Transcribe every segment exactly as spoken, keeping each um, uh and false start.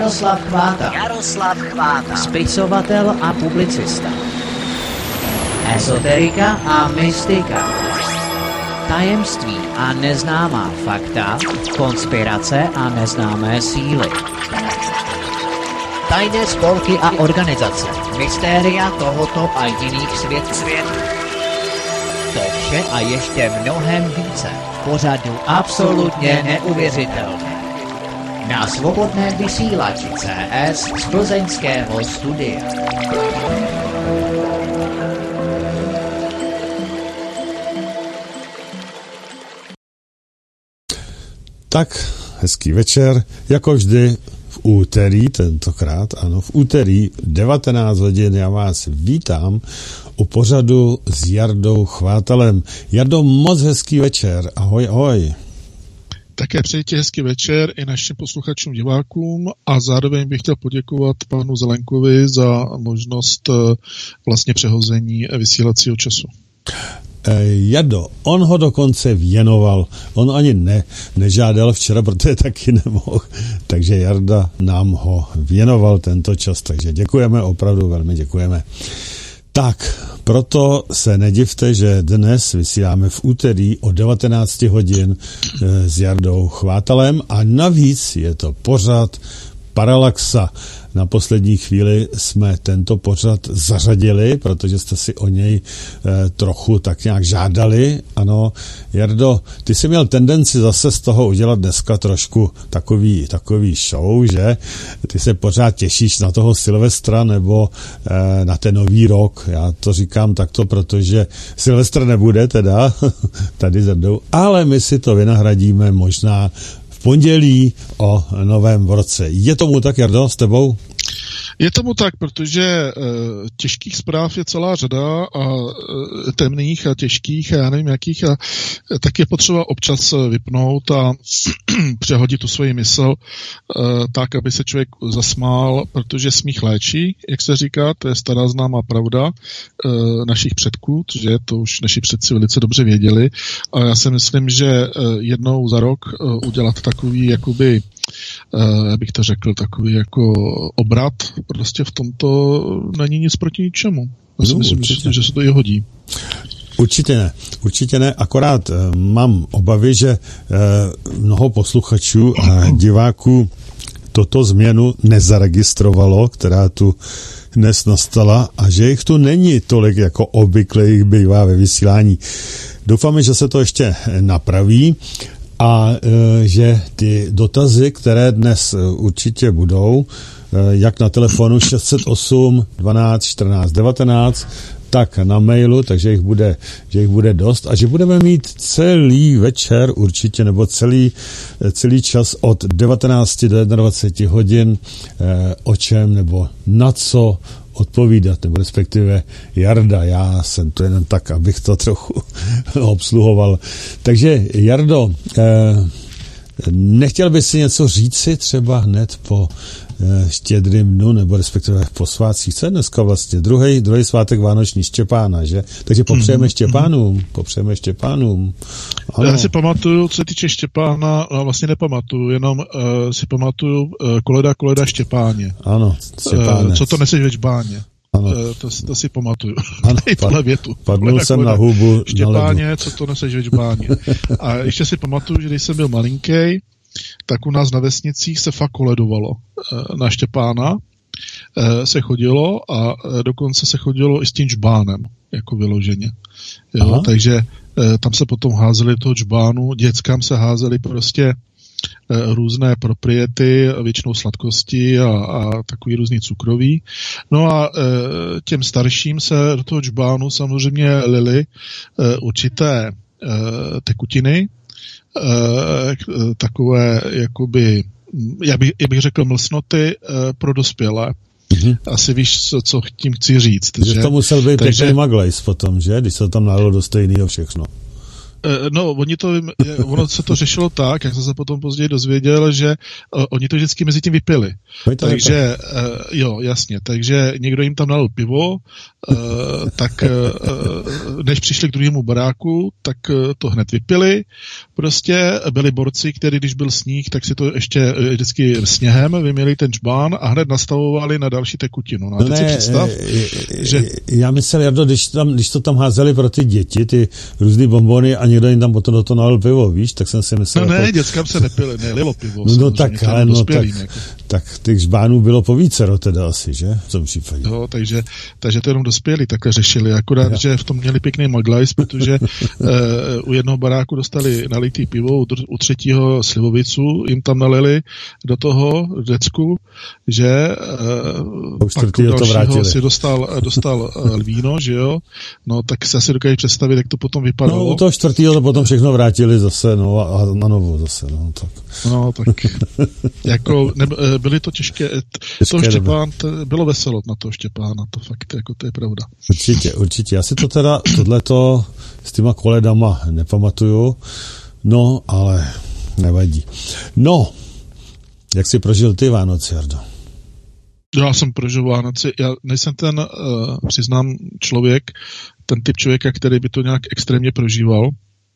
Jaroslav Chváta. Jaroslav Chváta. Spisovatel a publicista. Ezoterika a mystika. Tajemství a neznámá fakta. Konspirace a neznámé síly. Tajné spolky a organizace. Mystéria tohoto a jiných světů. To vše a ještě mnohem více. Pořadu absolutně neuvěřitelné. Na svobodném vysílači C S z plzeňského studia. Tak, hezký večer, jako vždy v úterý, tentokrát, ano, v úterý devatenáct hodin, já vás vítám u pořadu s Jardou Chvátalem. Jardo, moc hezký večer, ahoj, ahoj. Také přeji ti hezký večer i našim posluchačům, divákům a zároveň bych chtěl poděkovat panu Zelenkovi za možnost vlastně přehození vysílacího času. Jardo, on ho dokonce věnoval, on ani ne, nežádal včera, protože taky nemohl, takže Jarda nám ho věnoval tento čas, takže děkujeme, opravdu velmi děkujeme. Tak, proto se nedivte, že dnes vysíláme v úterý o devatenáct hodin s Jardou Chvátalem a navíc je to pořad Paralaxa. Na poslední chvíli jsme tento pořad zařadili, protože jste si o něj e, trochu tak nějak žádali. Ano, Jardo, ty jsi měl tendenci zase z toho udělat dneska trošku takový, takový show, že? Ty se pořád těšíš na toho Silvestra nebo e, na ten nový rok. Já to říkám takto, protože Silvestr nebude teda tady ze mnou, ale my si to vynahradíme možná pondělí o novém roce. Je tomu tak, Jardo, s tebou? Je tomu tak, protože e, těžkých zpráv je celá řada a e, temných a těžkých a já nevím jakých a e, tak je potřeba občas vypnout a přehodit tu svoji mysl e, tak, aby se člověk zasmál, protože smích léčí, jak se říká, to je stará známá pravda e, našich předků, že to už naši předci velice dobře věděli a já si myslím, že e, jednou za rok e, udělat takový jakoby já bych to řekl, takový jako obrat prostě v tomto není nic proti ničemu. Já si no, myslím, že, že se to i hodí. Určitě ne, určitě ne, akorát eh, mám obavy, že eh, mnoho posluchačů a diváků toto změnu nezaregistrovalo, která tu dnes nastala a že jich tu není tolik, jako obvykle jich bývá ve vysílání. Doufáme, že se to ještě napraví. A e, že ty dotazy, které dnes e, určitě budou, e, jak na telefonu šest set osm dvanáct čtrnáct devatenáct, tak na mailu, takže jich bude, že jich bude dost a že budeme mít celý večer určitě, nebo celý, celý čas od devatenáct do dvacet jedna hodin, e, o čem nebo na co odpovídat, nebo respektive Jarda, já jsem to jenom tak, abych to trochu obsluhoval. Takže Jardo, eh, nechtěl bys si něco říci třeba hned po eh, štědrým dnu, nebo respektive po svátcích, co je dneska vlastně? Druhý, druhý svátek vánoční Štěpána, že? Takže popřejeme mm-hmm. Štěpánům, popřejeme Štěpánům. Ano. Já si pamatuju, co se týče Štěpána, no vlastně nepamatuju, jenom uh, si pamatuju uh, koleda, koleda Štěpáně. Ano, Štěpánec. Uh, co to neseš ve Žbáně. Ano. Uh, to, to si pamatuju. Ano, tohle větu. Padnul koleda, jsem koleda, na hubu. Štěpáně, na co to neseš ve Žbáně. A ještě si pamatuju, že když jsem byl malinký, tak u nás na vesnicích se fakt koledovalo uh, na Štěpána. Uh, se chodilo a uh, dokonce se chodilo i s tím žbánem, jako vyloženě. Jo, takže tam se potom házeli toho džbánu, dětskám se házeli prostě různé propriety, většinou sladkosti a, a takový různý cukroví. No a těm starším se do toho džbánu samozřejmě lily určité tekutiny, takové jakoby, já bych, já bych řekl mlsnoty pro dospělé. Mm-hmm. Asi víš, co, co tím chci říct. Že, že to musel být takže... pěkný maglejs potom, že? Když se tam nalilo do stejného všechno. No, oni to, ono se to řešilo tak, jak jsem se potom později dozvěděl, že uh, oni to vždycky mezi tím vypili. Takže, uh, jo, jasně, takže někdo jim tam nalil pivo, uh, tak uh, než přišli k druhému baráku, tak uh, to hned vypili. Prostě byli borci, kteří, když byl sníh, tak si to ještě uh, vždycky sněhem vyměli ten čbán a hned nastavovali na další tekutinu. No, a teď no ne, si představ, je, že... Já myslel, Jardo, když, tam, když to tam házeli pro ty děti, ty různý bonbony a někdo jim tam potom do toho nalil pivo, víš, tak jsem si myslel... No ne, jako... dětskám se nepili, ne, lilo pivo. No, no tak, ale no tak, jako. tak těch žbánů bylo po vícero teda asi, že? V tom případě. Jo, takže, takže to jenom dospělí takhle řešili, akorát, ja. že v tom měli pěkný maglajs, protože uh, u jednoho baráku dostali nalitý pivo, u, u třetího slivovicu jim tam nalili do toho decku, že uh, pak u dalšího si dostal, dostal uh, víno, že jo, no tak se asi dokáží představit, jak to potom vypadalo. No u toho čtvrtýho to potom všechno vrátili zase, no a na novo zase, no tak. No tak, jako ne, byly to těžké, to Štěpán, to bylo veselo na toho Štěpána, to fakt, jako to je pravda. Určitě, určitě, já si to teda, tohleto s těma koledama nepamatuju, no, ale nevadí. No, jak jsi prožil ty Vánoce, Jardo? Já jsem prožil Vánoce, já nejsem ten, uh, přiznám, člověk, ten typ člověka, který by to nějak extrémně prožíval.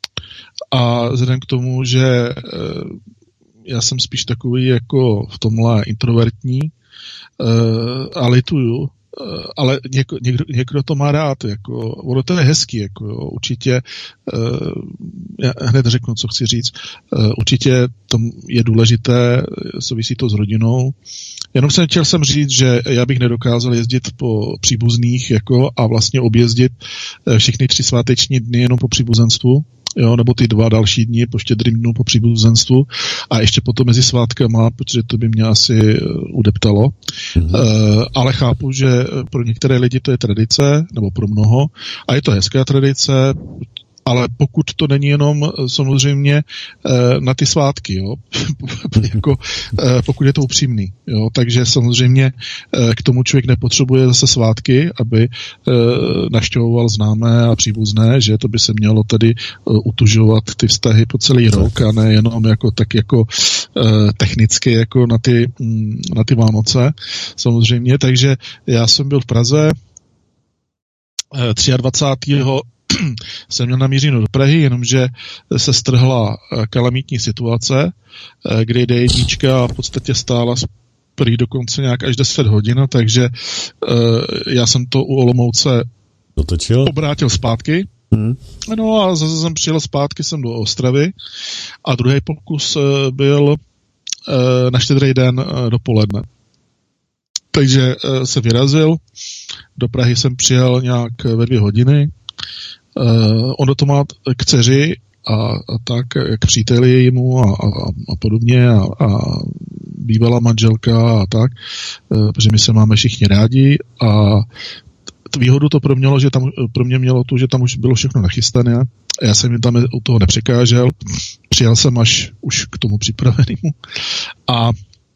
A vzhledem k tomu, že uh, já jsem spíš takový jako v tomhle introvertní uh, a lituju, uh, ale něko, někdo, někdo to má rád, jako, ono to je hezký, jako, jo, určitě, uh, já hned řeknu, co chci říct, uh, určitě to je důležité, souvisí to s rodinou. Jenom jsem chtěl jsem říct, že já bych nedokázal jezdit po příbuzných jako a vlastně objezdit všechny tři sváteční dny jenom po příbuzenstvu, jo, nebo ty dva další dny po štědrým dnu po příbuzenstvu a ještě potom mezi svátkama, protože to by mě asi udeptalo. Mm-hmm. Uh, ale chápu, že pro některé lidi to je tradice, nebo pro mnoho, a je to hezká tradice, ale pokud to není jenom samozřejmě na ty svátky, jo, jako, pokud je to upřímný, jo, takže samozřejmě k tomu člověk nepotřebuje zase svátky, aby navštěvoval známé a příbuzné, že to by se mělo tedy utužovat ty vztahy po celý rok a ne jenom jako tak jako technicky jako na ty, na ty Vánoce, samozřejmě, takže já jsem byl v Praze dvacátého třetího jsem měl namířeno do Prahy, jenomže se strhla kalamitní situace, kdy D jedna v podstatě stála prý dokonce nějak až deset hodin, takže já jsem to u Olomouce dotočil, obrátil zpátky. Hmm. No a zase jsem přijel zpátky jsem do Ostravy a druhý pokus byl na Štědrý den dopoledne. Takže se vyrazil, do Prahy jsem přijel nějak ve dvě hodiny. Uh, ono to má k dceři a, a tak, k příteli jejímu a, a, a podobně a, a bývalá manželka a tak, uh, protože my se máme všichni rádi a výhodu to pro mě, že tam, pro mě mělo tu, že tam už bylo všechno nachystané a já jsem jim tam u toho nepřekážel, přijel jsem až už k tomu připravenému a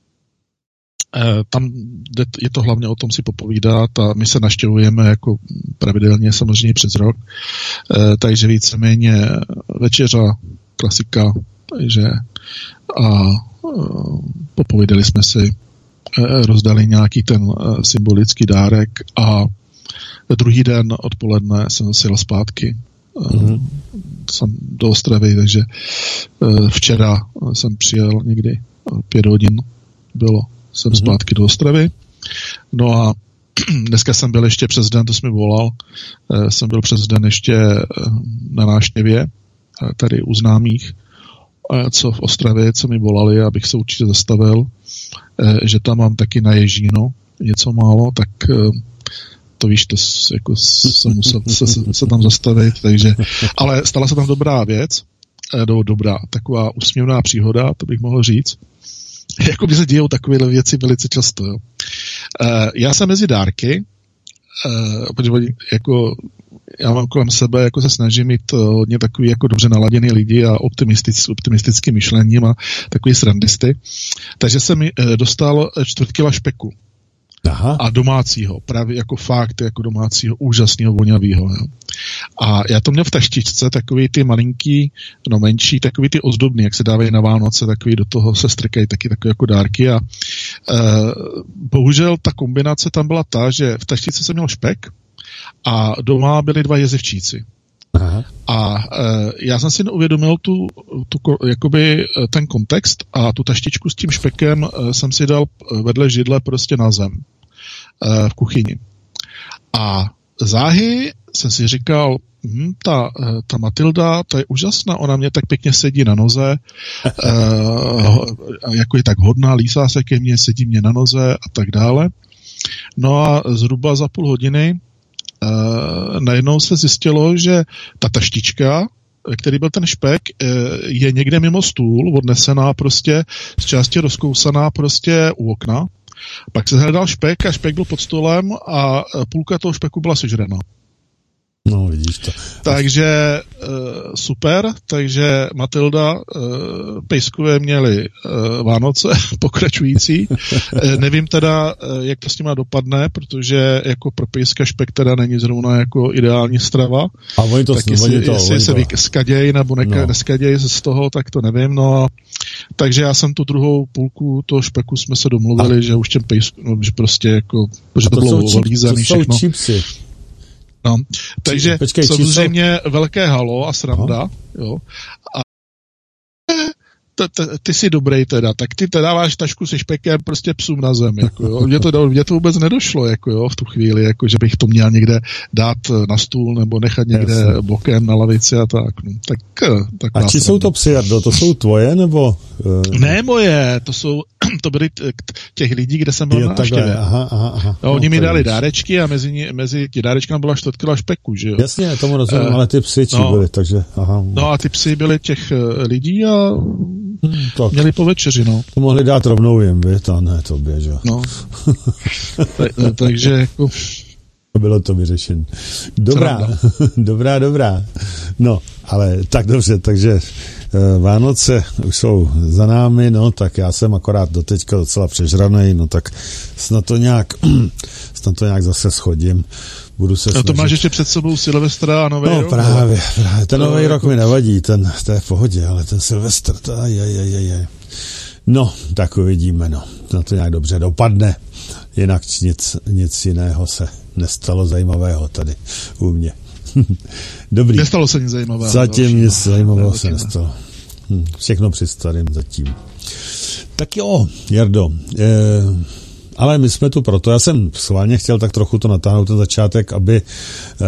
tam je to hlavně o tom si popovídat a my se navštěvujeme jako pravidelně samozřejmě přes rok, takže víceméně večeře, klasika, takže a popovídali jsme si, rozdali nějaký ten symbolický dárek a druhý den odpoledne jsem zase jel zpátky mm-hmm. jsem do Ostravy, takže včera jsem přijel někdy pět hodin bylo jsem mm-hmm. zpátky do Ostravy. No a dneska jsem byl ještě přes den, to jsi mi volal, jsem byl přes den ještě na návštěvě tady u známých, co v Ostravě, co mi volali, abych se určitě zastavil, že tam mám taky na Ježíno něco málo, tak to víš, to jako jsem musel se, se tam zastavit, takže, ale stala se tam dobrá věc, do, dobrá, taková úsměvná příhoda, to bych mohl říct. Jako by se dějou takové věci velice často. Jo. Uh, já jsem mezi dárky, uh, protože jako já mám kolem sebe, jako se snažím mít hodně takový jako dobře naladěný lidi a optimistický, optimistický myšlením a takový srandisty. Takže jsem mi uh, dostal čtvrt kila špeku. Aha. A domácího, právě jako fakt, jako domácího, úžasného, vonavýho. Jo. A já to měl v taštičce, takový ty malinký, no menší, takový ty ozdobný, jak se dávají na Vánoce, takový do toho se strkají taky takové jako dárky. A e, bohužel ta kombinace tam byla ta, že v taštičce jsem měl špek a doma byli dva jezevčíci. Aha. A e, já jsem si neuvědomil tu, tu, jakoby ten kontext a tu taštičku s tím špekem e, jsem si dal vedle židle prostě na zem e, v kuchyni. A záhy jsem si říkal, hm, ta, ta Matilda, to je úžasná, ona mě tak pěkně sedí na noze, e, jako je tak hodná, lísá se ke mně, sedí mě na noze a tak dále. No a zhruba za půl hodiny Uh, najednou se zjistilo, že ta taštička, který byl ten špek, uh, je někde mimo stůl, odnesená prostě, z části rozkousaná prostě u okna. Pak se hledal špek a špek byl pod stolem a půlka toho špeku byla sežraná. No, vidíš to. Takže uh, super, takže Matilda, uh, pejskové měli uh, Vánoce pokračující. uh, nevím teda, uh, jak to s nima dopadne, protože jako pro pejska špek teda není zrovna jako ideální strava. A oni to, tak oni jestli, to, jestli oni se to. skadějí nebo neka, no. neskadějí z toho, tak to nevím. No a takže já jsem tu druhou půlku toho špeku jsme se domluvili, a... že už těm pejskům, no, že prostě jako, že to, to bylo lízaný všechno. To jsou chipsy. No, takže Počkej, samozřejmě číslo... velké halo a sranda, Aha. jo. A t, t, ty jsi dobrý teda, tak ty teda dáváš tašku se špekem prostě psům na zem, jako jo. Mně to, mě to vůbec nedošlo, jako jo, v tu chvíli, jako že bych to měl někde dát na stůl nebo nechat někde Jasně. bokem na lavici a tak, no. Tak, tak a či jsou to psy, Jardo, to jsou tvoje, nebo? Uh... Ne moje, to jsou, to byly těch lidí, kde jsem byl na návštěvě. Aha, aha, aha. No, oni mi dali dárečky a mezi, mezi ti dárečkami byla čtvrt kila špeku, že jo. Jasně, tomu rozumím, uh, ale ty psy či no, byly, takže aha. No a ty psy byly těch lidí a hmm, tak. Měli po večeři, no. To mohli dát rovnou jim, víš, a ne tobě, že? No. Ta, takže jako... Bylo to vyřešené. Dobrá, dobrá, dobrá. No, ale tak dobře, takže Vánoce už jsou za námi, no, tak já jsem akorát doteďka docela přežranej, no, tak snad to nějak, snad to nějak zase schodím. Budu se no to máš ještě před sebou Silvestra a Nový no, rok? No právě, právě, ten Nový rok mi nevadí, ten, to je v pohodě, ale ten Silvestr, to je, je, je, je. No, tak uvidíme, no, na to nějak dobře dopadne, jinak nic, nic jiného se nestalo zajímavého tady u mě. Dobrý. Nestalo se nic zajímavého. Zatím nic zajímavého se nestalo. Hm, všechno při starým zatím. Tak jo, Jardo, eh, ale my jsme tu proto, já jsem schválně chtěl tak trochu to natáhnout ten začátek, aby eh,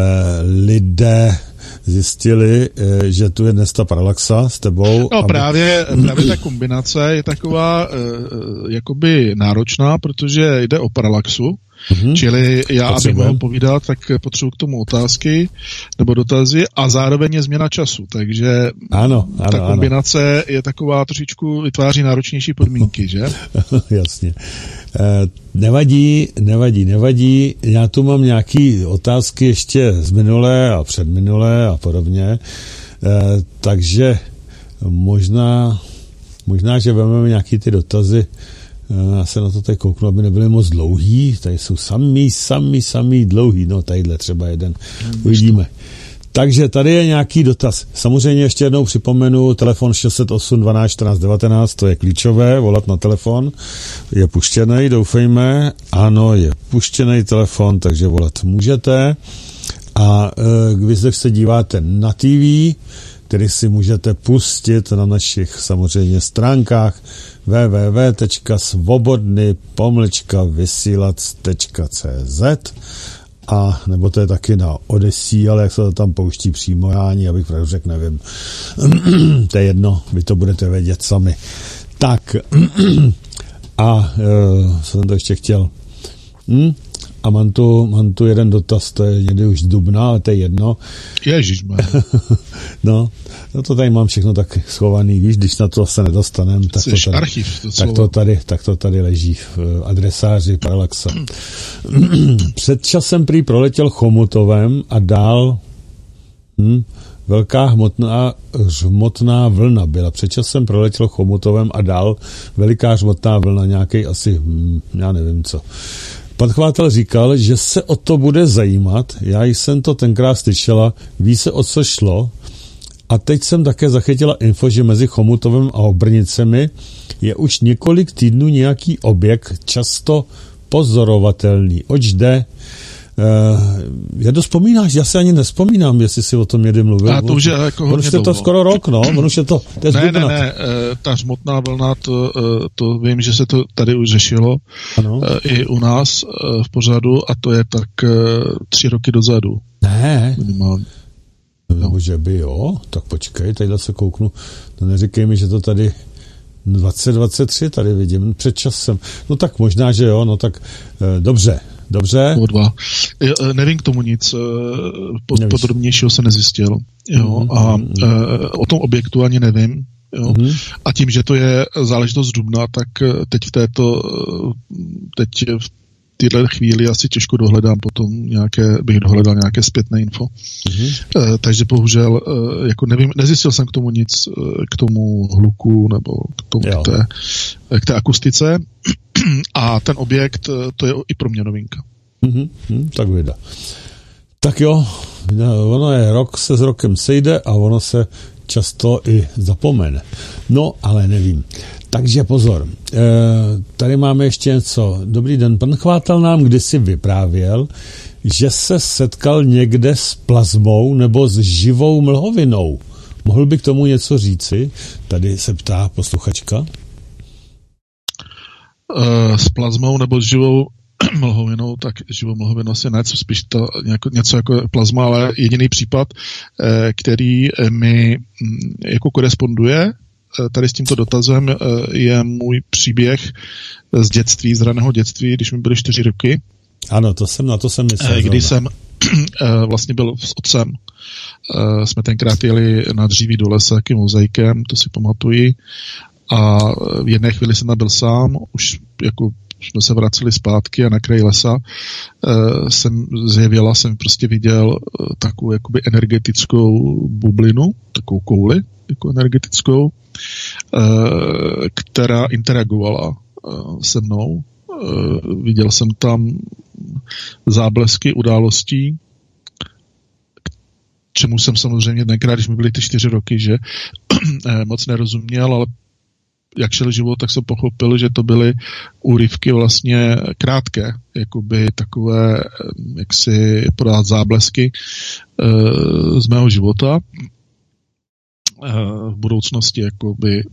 lidé zjistili, eh, že tu je dnes ta paralaxa s tebou. No aby... právě, právě ta kombinace je taková eh, jakoby náročná, protože jde o paralaxu. Mm-hmm. Čili já, abych mohl povídat, tak potřebuji k tomu otázky nebo dotazy a zároveň je změna času, takže ano, ano, ta kombinace ano. je taková trošičku, vytváří náročnější podmínky, že? Jasně. E, nevadí, nevadí, nevadí. Já tu mám nějaký otázky ještě z minulé a předminulé a podobně, e, takže možná, možná, že vezmeme nějaký ty dotazy. Já se na to tady kouknu, aby nebyly moc dlouhý. Tady jsou samý, samý, samý dlouhý. No, tadyhle třeba jeden. Uvidíme. Takže tady je nějaký dotaz. Samozřejmě ještě jednou připomenu, telefon šest set osm dvanáct čtrnáct devatenáct, to je klíčové, volat na telefon. Je puštěnej, doufejme. Ano, je puštěnej telefon, takže volat můžete. A e, když se díváte na T V, který si můžete pustit na našich samozřejmě stránkách w w w tečka svobodny pomlčka vysílac tečka c z a nebo to je taky na Odyssey, ale jak se to tam pouští přímo, já ani, abych pravdu řekl, nevím. To je jedno, vy to budete vědět sami. Tak a uh, jsem to ještě chtěl. Hm? A mám tu, mám tu jeden dotaz, to je někdy už z dubna, ale to je jedno. Ježišmar. no, no to tady mám všechno tak schovaný, víš, když na to se nedostanem, tak to, tady, archiv, to, tak, to tady, tak to tady leží v adresáři Paralaxa. Před časem prý proletěl Chomutovem a dál hm, velká hmotná, hmotná vlna byla. Před časem proletěl Chomutovem a dál veliká hmotná vlna, nějaký asi, hm, já nevím co. pan Chvátal říkal, že se o to bude zajímat. Já jsem to tenkrát slyšela, ví se, o co šlo. A teď jsem také zachytila info, že mezi Chomutovem a Obrnicemi je už několik týdnů nějaký objekt, často pozorovatelný. Oč jde? Uh, já to vzpomínáš, já se ani nespomínám, jestli si o tom někdy mluvil. A to už je jako hodně dlouho. To skoro rok, no. On už je to, to je ne, ne, ne, ta hmotná vlna, to, to vím, že se to tady už řešilo. Ano. I u nás v pořadu a to je tak tři roky dozadu. Ne. Minimálně. Nebo že by jo, tak počkej, tadyhle se kouknu. No neříkej mi, že to tady dvacet dvacet tři tady vidím před časem. No tak možná, že jo, no tak eh, dobře, dobře. O dva. Nevím k tomu nic, pod, podrobnějšího se nezjistil. Jo, mm-hmm. A eh, o tom objektu ani nevím. Jo. Mm-hmm. A tím, že to je záležitost dubna, tak teď v této, teď v této chvíli asi těžko dohledám potom nějaké, bych dohledal nějaké zpětné info. Mm-hmm. E, takže bohužel, e, jako nevím, nezjistil jsem k tomu nic, e, k tomu hluku nebo k tomu, k té, k té akustice. A ten objekt, to je i pro mě novinka. Mm-hmm. Tak vyjde. Tak jo, ono je rok se s rokem sejde a ono se často i zapomene. No, ale nevím. Takže pozor, e, tady máme ještě něco. Dobrý den, pan Chvátal nám kdysi vyprávěl, že se setkal někde s plazmou nebo s živou mlhovinou. Mohl by k tomu něco říci? Tady se ptá posluchačka. E, s plazmou nebo s živou mlhovinou, tak živou mlhovinou asi ne, co spíš to něco, něco jako plazma, ale jediný případ, e, který mi jako koresponduje tady s tímto dotazem, je můj příběh z dětství, z raného dětství, když mi byly čtyři roky. Ano, to jsem, na to jsem myslel. Kdy jsem vlastně byl s otcem. Jsme tenkrát jeli na dříví do lesa jakým mozaikem, to si pamatuji. A v jedné chvíli jsem byl sám, už jako jsme se vraceli zpátky a na kraji lesa jsem zjevila, jsem prostě viděl takovou jakoby energetickou bublinu, takovou kouli, jako energetickou, která interagovala se mnou. Viděl jsem tam záblesky událostí, k čemu jsem samozřejmě tenkrát, když mi byly ty čtyři roky, že moc nerozuměl, ale jak šel život, tak jsem pochopil, že to byly úryvky vlastně krátké, jakoby takové, jaksi podat záblesky z mého života v budoucnosti, jakoby.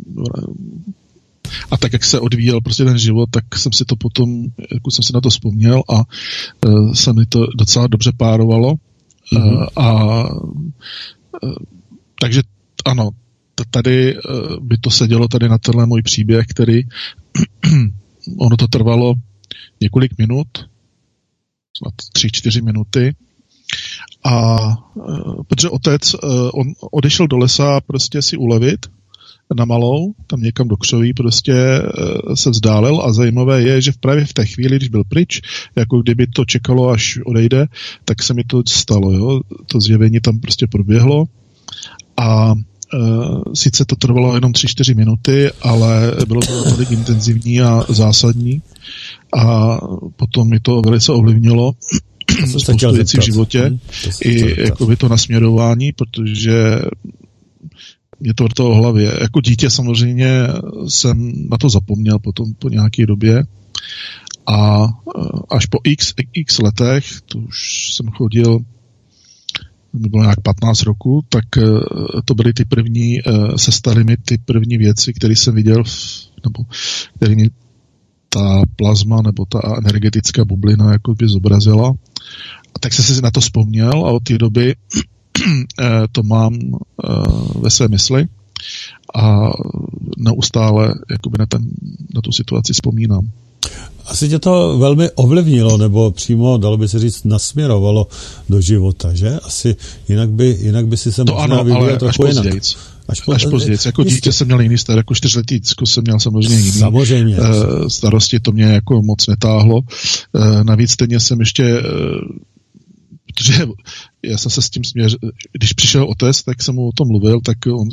A tak, jak se odvíjel prostě ten život, tak jsem si to potom, jako jsem si na to vzpomněl a uh, se mi to docela dobře párovalo. Mm-hmm. Uh, a uh, takže ano, tady uh, by to sedělo tady na tenhle můj příběh, který ono to trvalo několik minut, snad tři, čtyři minuty. A uh, protože otec, uh, on odešel do lesa prostě si ulevit na malou, tam někam do křoví prostě uh, se vzdálil a zajímavé je, že právě v té chvíli, když byl pryč, jako kdyby to čekalo, až odejde, tak se mi to stalo, jo, to zjevení tam prostě proběhlo a uh, sice to trvalo jenom tři čtyři minuty, ale bylo to tolik intenzivní a zásadní a potom mi to velice ovlivnilo spoustu věcí v životě, hmm, to i jakoby to nasměrování, protože mě to vrtalo v hlavě. Jako dítě samozřejmě jsem na to zapomněl potom po nějaké době a až po x, x letech, to už jsem chodil, mi bylo nějak patnáct roků, tak to byly ty první, se staly mi ty první věci, které jsem viděl, nebo které mi ta plazma nebo ta energetická bublina jako by zobrazila. A tak jsem si na to vzpomněl a od té doby to mám ve své mysli a neustále jakoby na, ten, na tu situaci vzpomínám. Asi tě to velmi ovlivnilo, nebo přímo, dalo by se říct, nasměrovalo do života, že? Asi jinak by, jinak by si se možná vyvíjel trochu jinak. Až, po, až později. Jako jistě. Dítě jsem měl jiný starý, jako čtyřletý děcko jsem měl samozřejmě jiný. Samozřejmě. Uh, starosti to mě jako moc netáhlo. Uh, navíc stejně jsem ještě uh, protože já jsem se s tím směřil, když přišel otec, tak jsem mu o tom mluvil, tak on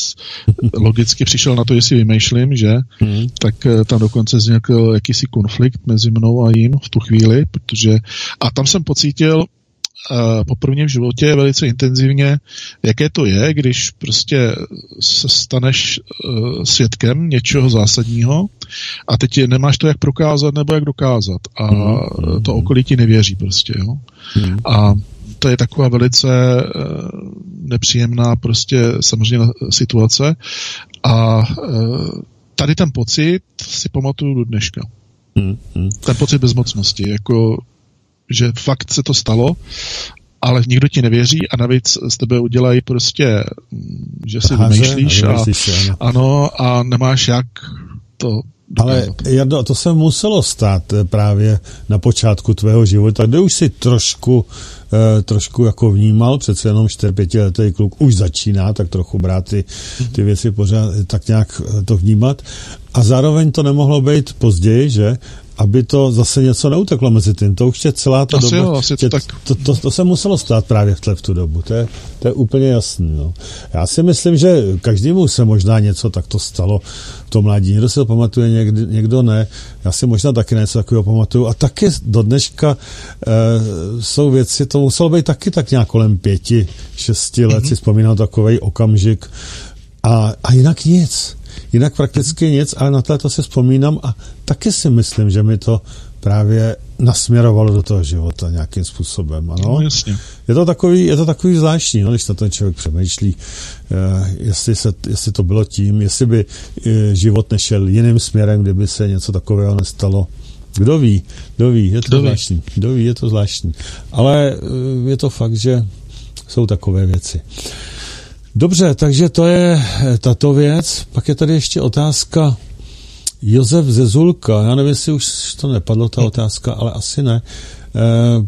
logicky přišel na to, jestli vymýšlím, že, hmm. tak tam dokonce vznikl jakýsi konflikt mezi mnou a jim v tu chvíli, protože, a tam jsem pocítil uh, poprvé v životě velice intenzivně, jaké to je, když prostě se staneš uh, svědkem něčeho zásadního a teď nemáš to jak prokázat nebo jak dokázat a hmm. to okolí ti nevěří prostě, jo. Hmm. A to je taková velice uh, nepříjemná prostě samozřejmě situace a uh, tady ten pocit si pamatuju do dneška. Hmm. Hmm. Ten pocit bezmocnosti, jako že fakt se to stalo, ale nikdo ti nevěří a navíc z tebe udělají prostě, že si vymýšlíš a, ano, a nemáš jak to dokázat. Ale Jardo, to se muselo stát právě na počátku tvého života, kde už si trošku eh, trošku jako vnímal, přece jenom čtyři pětiletý kluk už začíná tak trochu brát ty, ty věci pořád tak nějak to vnímat a zároveň to nemohlo být později, že aby to zase něco neuteklo mezi tím. To už je celá ta asi doba. Jo, asi to, tak... to, to, to se muselo stát právě v, tle, v tu dobu. To je, to je úplně jasný. No. Já si myslím, že každému se možná něco takto stalo v tom mládí. Někdo si to pamatuje, někdy, někdo ne. Já si možná taky něco takového pamatuju. A taky do dneška e, jsou věci, to muselo být taky tak nějak kolem pěti, šesti let, mm-hmm. si vzpomínal takovej okamžik. A, a jinak nic. Jinak prakticky nic, ale na to si vzpomínám a taky si myslím, že mi to právě nasměrovalo do toho života nějakým způsobem. Ano? No, jasně. Je to takový, je to takový zvláštní, no, když na ten člověk přemýšlí, eh, jestli, se, jestli to bylo tím, jestli by eh, život nešel jiným směrem, kdyby se něco takového nestalo. Kdo ví, kdo ví, je to kdo zvláštní. Ví. Kdo ví, je to zvláštní. Ale eh, je to fakt, že jsou takové věci. Dobře, takže to je tato věc. Pak je tady ještě otázka Josef Zezulka. Já nevím, jestli už to nepadlo, ta otázka, ale asi ne. E,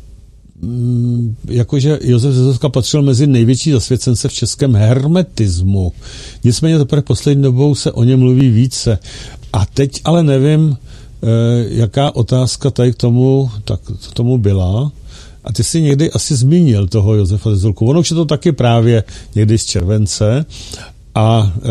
m, jakože Josef Zezulka patřil mezi největší zasvěcence v českém hermetismu. Nicméně teprve poslední dobou se o něm mluví více. A teď ale nevím, e, jaká otázka tady k tomu, tak, k tomu byla. A ty jsi někdy asi zmínil toho Josefa Zezulku. Ono už je to taky právě někdy z července. A e,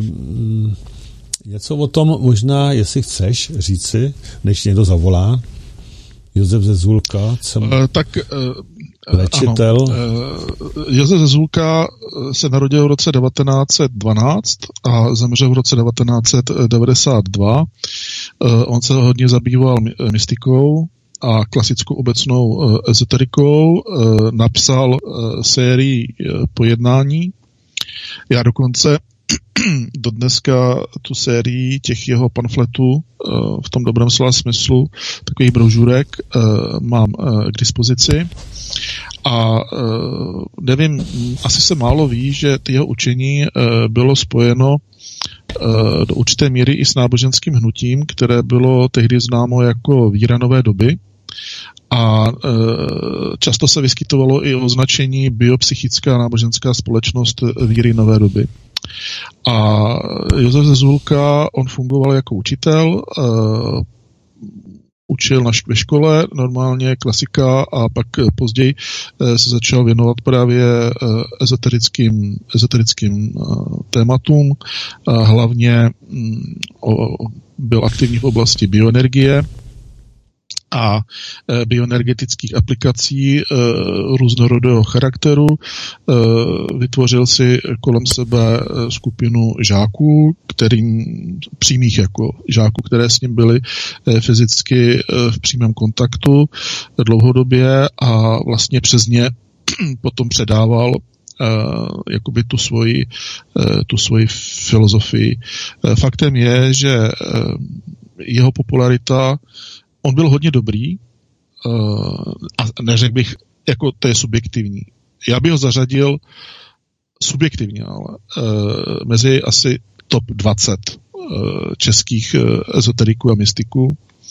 něco o tom možná, jestli chceš říci, než někdo zavolá. Josef Zezulka. Jsem... Uh, tak uh, léčitel. Ano. Uh, Josef Zezulka se narodil v roce devatenáct set dvanáct a zemřel v roce devatenáct set devadesát dva. Uh, on se hodně zabýval mystikou a klasickou obecnou uh, ezoterikou, uh, napsal uh, sérii uh, pojednání. Já dokonce do dneska tu sérii těch jeho pamfletů uh, v tom dobrém slova smyslu, takových brožurek uh, mám uh, k dispozici. A uh, nevím, asi se málo ví, že jeho učení uh, bylo spojeno uh, do určité míry i s náboženským hnutím, které bylo tehdy známo jako víra nové doby. A e, často se vyskytovalo i označení biopsychická náboženská společnost víry nové doby. A Josef Zezulka, on fungoval jako učitel, e, učil na, ve škole normálně klasika a pak později e, se začal věnovat právě e, ezoterickým, ezoterickým e, tématům. E, hlavně m, o, byl aktivní v oblasti bioenergie a e, bioenergetických aplikací e, různorodého charakteru. E, vytvořil si kolem sebe skupinu žáků, kterým, přímých jako žáků, které s ním byli e, fyzicky e, v přímém kontaktu dlouhodobě a vlastně přes ně potom předával e, jakoby tu svoji, e, tu svoji filozofii. E, faktem je, že e, jeho popularita, on byl hodně dobrý uh, a neřekl bych, jako to je subjektivní. Já bych ho zařadil subjektivně, ale uh, mezi asi top dvacet uh, českých uh, ezoteriků a mystiků.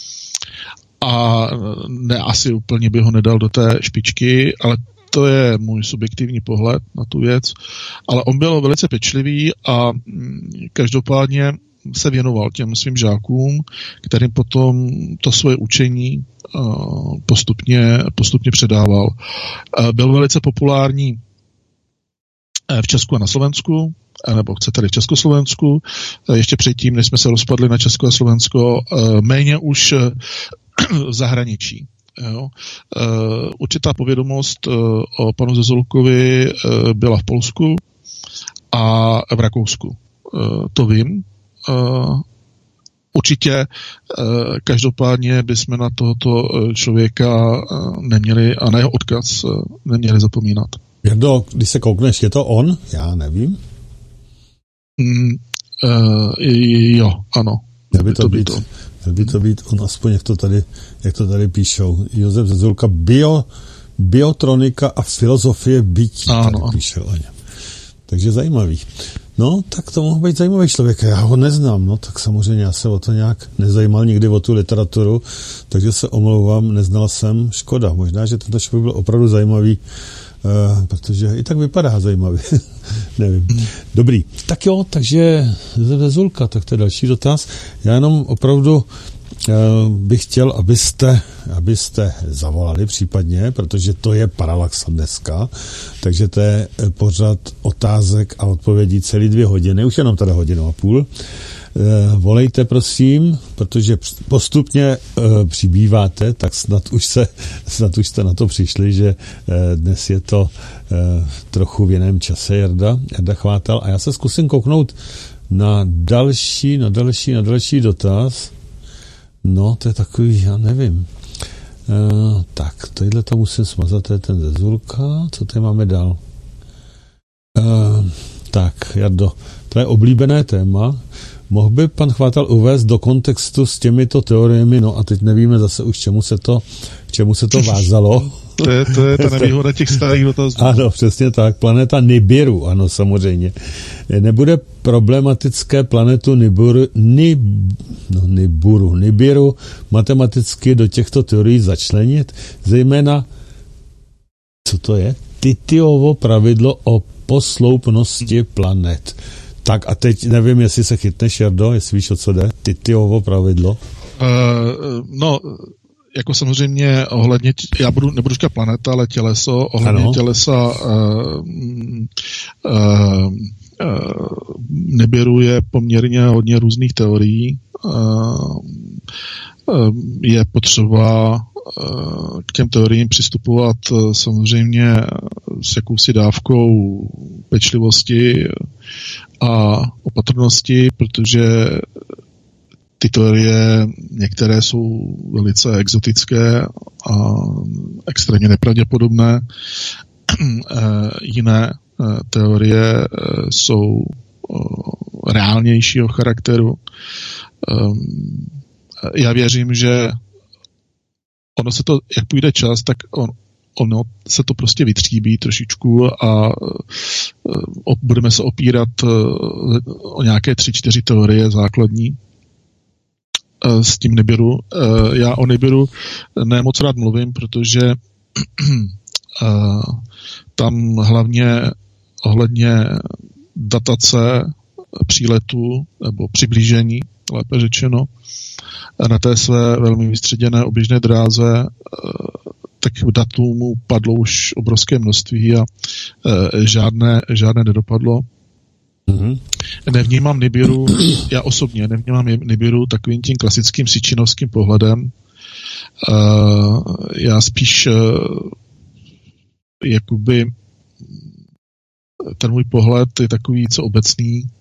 A ne, asi úplně bych ho nedal do té špičky, ale to je můj subjektivní pohled na tu věc. Ale on byl velice pečlivý a mm, každopádně se věnoval těm svým žákům, kterým potom to svoje učení postupně, postupně předával. Byl velice populární v Česku a na Slovensku, nebo chce tady v Československu, ještě předtím, než jsme se rozpadli na Česko a Slovensko, méně už v zahraničí. Jo. Určitá povědomost o panu Zezulkovi byla v Polsku a v Rakousku. To vím. Určitě každopádně bychom na tohoto člověka neměli a na jeho odkaz neměli zapomínat. Jardo, když se koukneš, je to on? Já nevím. Mm, uh, jo, ano. Měl by to, to být, to. Měl by to být on, aspoň jak to tady, jak to tady píšou. Josef Zezulka, bio, biotronika a filozofie bytí. Ano, tady píše o něm. Takže zajímavý. No, tak to mohl být zajímavý člověk. Já ho neznám, no, tak samozřejmě já se o to nějak nezajímal nikdy o tu literaturu, takže se omlouvám, neznal jsem, škoda. Možná, že tento člověk byl opravdu zajímavý, Uh, protože i tak vypadá zajímavě. Nevím. Dobrý. Tak jo, takže Zezulka, tak to je další dotaz. Já jenom opravdu uh, bych chtěl, abyste, abyste zavolali případně, protože to je Paralaxa dneska, takže to je pořad otázek a odpovědí celý dvě hodiny, už jenom teda hodinu a půl. Volejte, prosím, protože postupně uh, přibýváte, tak snad už, se, snad už jste na to přišli, že uh, dnes je to uh, trochu v jiném čase, Jarda, Jarda Chvátal. A já se zkusím kouknout na další, na další, na další dotaz. No, to je takový, já nevím. Uh, tak, tohle to musím smazat, to je ten Zezulka. Co tady máme dál? Uh, tak, Jardo, to je oblíbené téma. Mohl by pan Chvátal uvést do kontextu s těmito teoriemi, no a teď nevíme zase už, čemu se to, čemu se to vázalo. To je, to je ta nevýhoda těch starých dotazů. Ano, přesně tak. Planeta Nibiru, ano, samozřejmě. Nebude problematické planetu Nibiru, Nib, no, Nibiru, Nibiru matematicky do těchto teorií začlenit, zejména, co to je? Titiovo pravidlo o posloupnosti planet. Tak a teď nevím, jestli se chytneš, Jardo, jestli víš, o co jde. Titiovo pravidlo. Uh, no, jako samozřejmě ohledně, já budu, nebudu říkat planeta, ale těleso, ohledně ano. tělesa uh, uh, uh, Nibiru je poměrně hodně různých teorií. Uh, uh, je potřeba uh, k těm teoriím přistupovat uh, samozřejmě s jakousi dávkou pečlivosti a opatrnosti, protože ty teorie některé jsou velice exotické a extrémně nepravděpodobné. Jiné teorie jsou reálnějšího charakteru. Já věřím, že ono se to, jak půjde čas, tak on, ono se to prostě vytříbí trošičku a o, budeme se opírat o nějaké tři, čtyři teorie základní s tím Nibiru. Já o Nibiru nemoc rád mluvím, protože tam hlavně ohledně datace příletu nebo přiblížení, lépe řečeno, na té své velmi vystředěné oběžné dráze tak datumů padlo už obrovské množství a e, žádné, žádné nedopadlo. Mm-hmm. Nevnímám Nibiru, já osobně nevnímám Nibiru takovým tím klasickým sičinovským pohledem. E, já spíš e, jakoby ten můj pohled je takový co obecný. E,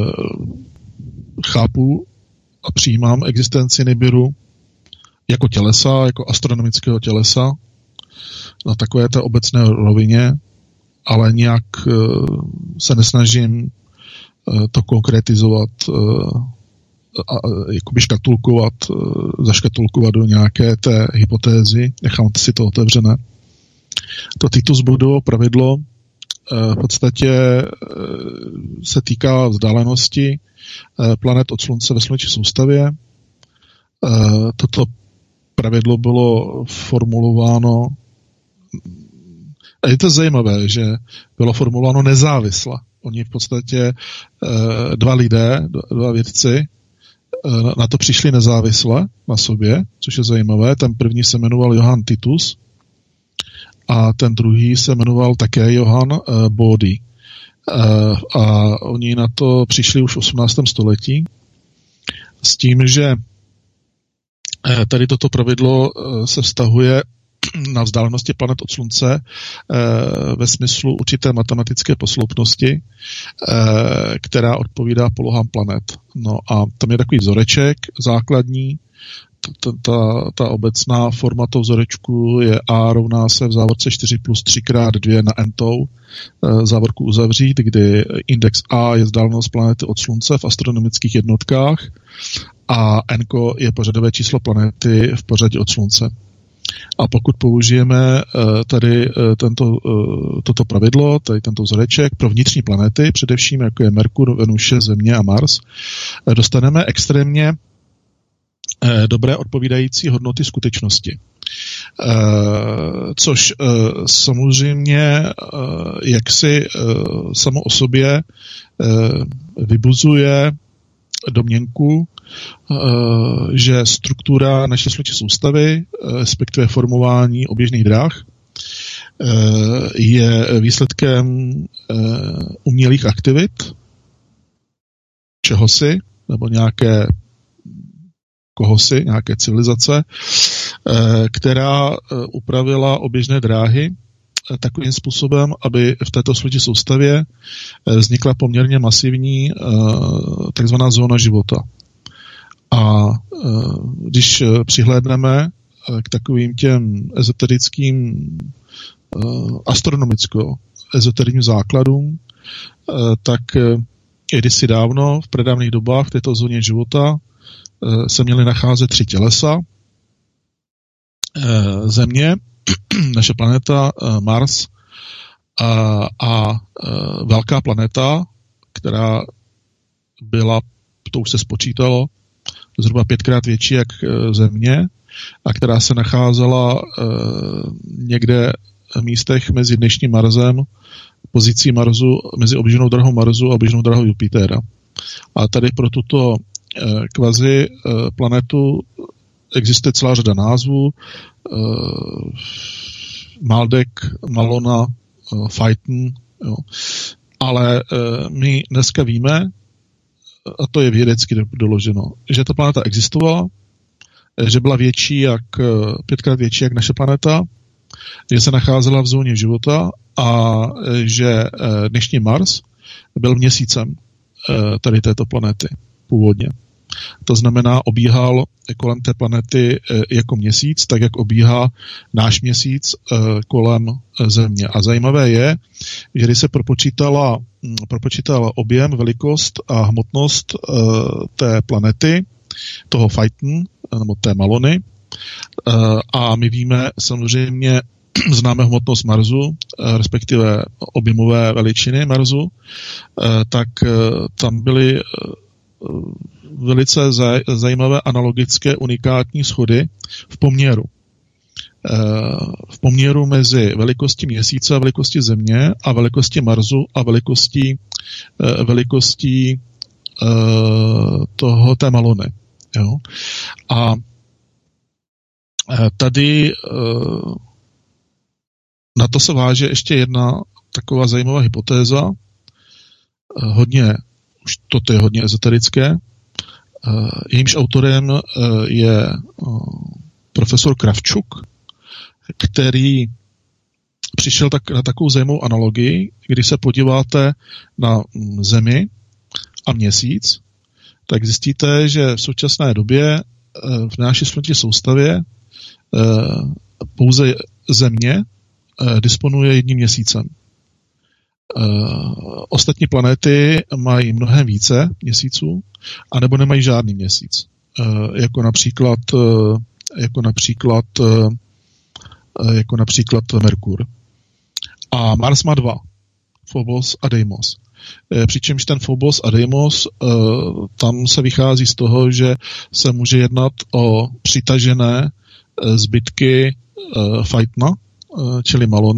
chápu a přijímám existenci Nibiru jako tělesa, jako astronomického tělesa, na takové té obecné rovině, ale nějak uh, se nesnažím uh, to konkretizovat, uh, a, jakoby škatulkovat, uh, zaškatulkovat do nějaké té hypotézy, nechám si to otevřené. To Titus Bodovo pravidlo uh, v podstatě uh, se týká vzdálenosti uh, planet od Slunce ve sluneční soustavě. Uh, toto pravidlo bylo formulováno A je to zajímavé, že bylo formulováno nezávisle. Oni v podstatě dva lidé, dva vědci, na to přišli nezávisle na sobě, což je zajímavé. Ten první se jmenoval Johann Titus a ten druhý se jmenoval také Johann Bode. A oni na to přišli už v osmnáctém století s tím, že tady toto pravidlo se vztahuje na vzdálenosti planet od Slunce ve smyslu určité matematické posloupnosti, která odpovídá polohám planet. No a tam je takový vzoreček základní, ta, ta, ta obecná forma toho vzorečku je A rovná se v závorce čtyři plus tři krát dva na n-tou závorku uzavřít, kdy index A je vzdálenost planety od Slunce v astronomických jednotkách a n je pořadové číslo planety v pořadí od Slunce. A pokud použijeme tady tento, toto pravidlo, tady tento vzoreček pro vnitřní planety, především jako je Merkur, Venuše, Země a Mars, dostaneme extrémně dobré odpovídající hodnoty skutečnosti. Což samozřejmě jaksi samo o sobě vybuzuje domněnku, že struktura naší sluneční soustavy, respektive formování oběžných dráh, je výsledkem umělých aktivit čehosi, nebo nějaké kohosi, nějaké civilizace, která upravila oběžné dráhy takovým způsobem, aby v této sluneční soustavě vznikla poměrně masivní takzvaná zóna života. A když přihlédneme k takovým těm ezoterickým astronomicko-ezoterním základům, tak kdysi dávno, v predávných dobách v této zóně života se měly nacházet tři tělesa. Země, naše planeta Mars a, a velká planeta, která byla, to už se spočítalo, zhruba pětkrát větší jak Země a která se nacházela někde v místech mezi dnešním Marsem, pozicí Marsu, mezi oběžnou drahou Marsu a oběžnou drahou Jupitera. A tady pro tuto kvazi planetu existuje celá řada názvů. Maldek, Malona, Phaeton, jo. Ale my dneska víme, a to je vědecky doloženo, že ta planeta existovala, že byla větší jak, pětkrát větší jak naše planeta, že se nacházela v zóně života a že dnešní Mars byl měsícem tady této planety původně. To znamená, obíhal kolem té planety jako měsíc, tak jak obíhá náš měsíc kolem Země. A zajímavé je, že když se propočítala, propočítala objem, velikost a hmotnost té planety, toho Phaeton, nebo té Malony, a my víme samozřejmě, známe hmotnost Marsu, respektive objemové veličiny Marsu, tak tam byly velice zajímavé analogické unikátní schody v poměru. V poměru mezi velikostí měsíce a velikostí Země a velikostí Marsu a velikostí, velikostí toho té Malony. Jo? A tady na to se váže ještě jedna taková zajímavá hypotéza, hodně, už toto je hodně ezoterické, jejímž autorem je profesor Kravčuk, který přišel tak, na takovou zajímavou analogii, když se podíváte na Zemi a Měsíc, tak zjistíte, že v současné době v naší sluneční soustavě pouze Země disponuje jedním měsícem. Ostatní planety mají mnohem více měsíců, anebo nemají žádný měsíc. Jako například, jako například, jako například Merkur. A Mars má dva. Phobos a Deimos. Přičemž ten Phobos a Deimos, tam se vychází z toho, že se může jednat o přitažené zbytky Phaetona, čili Malony,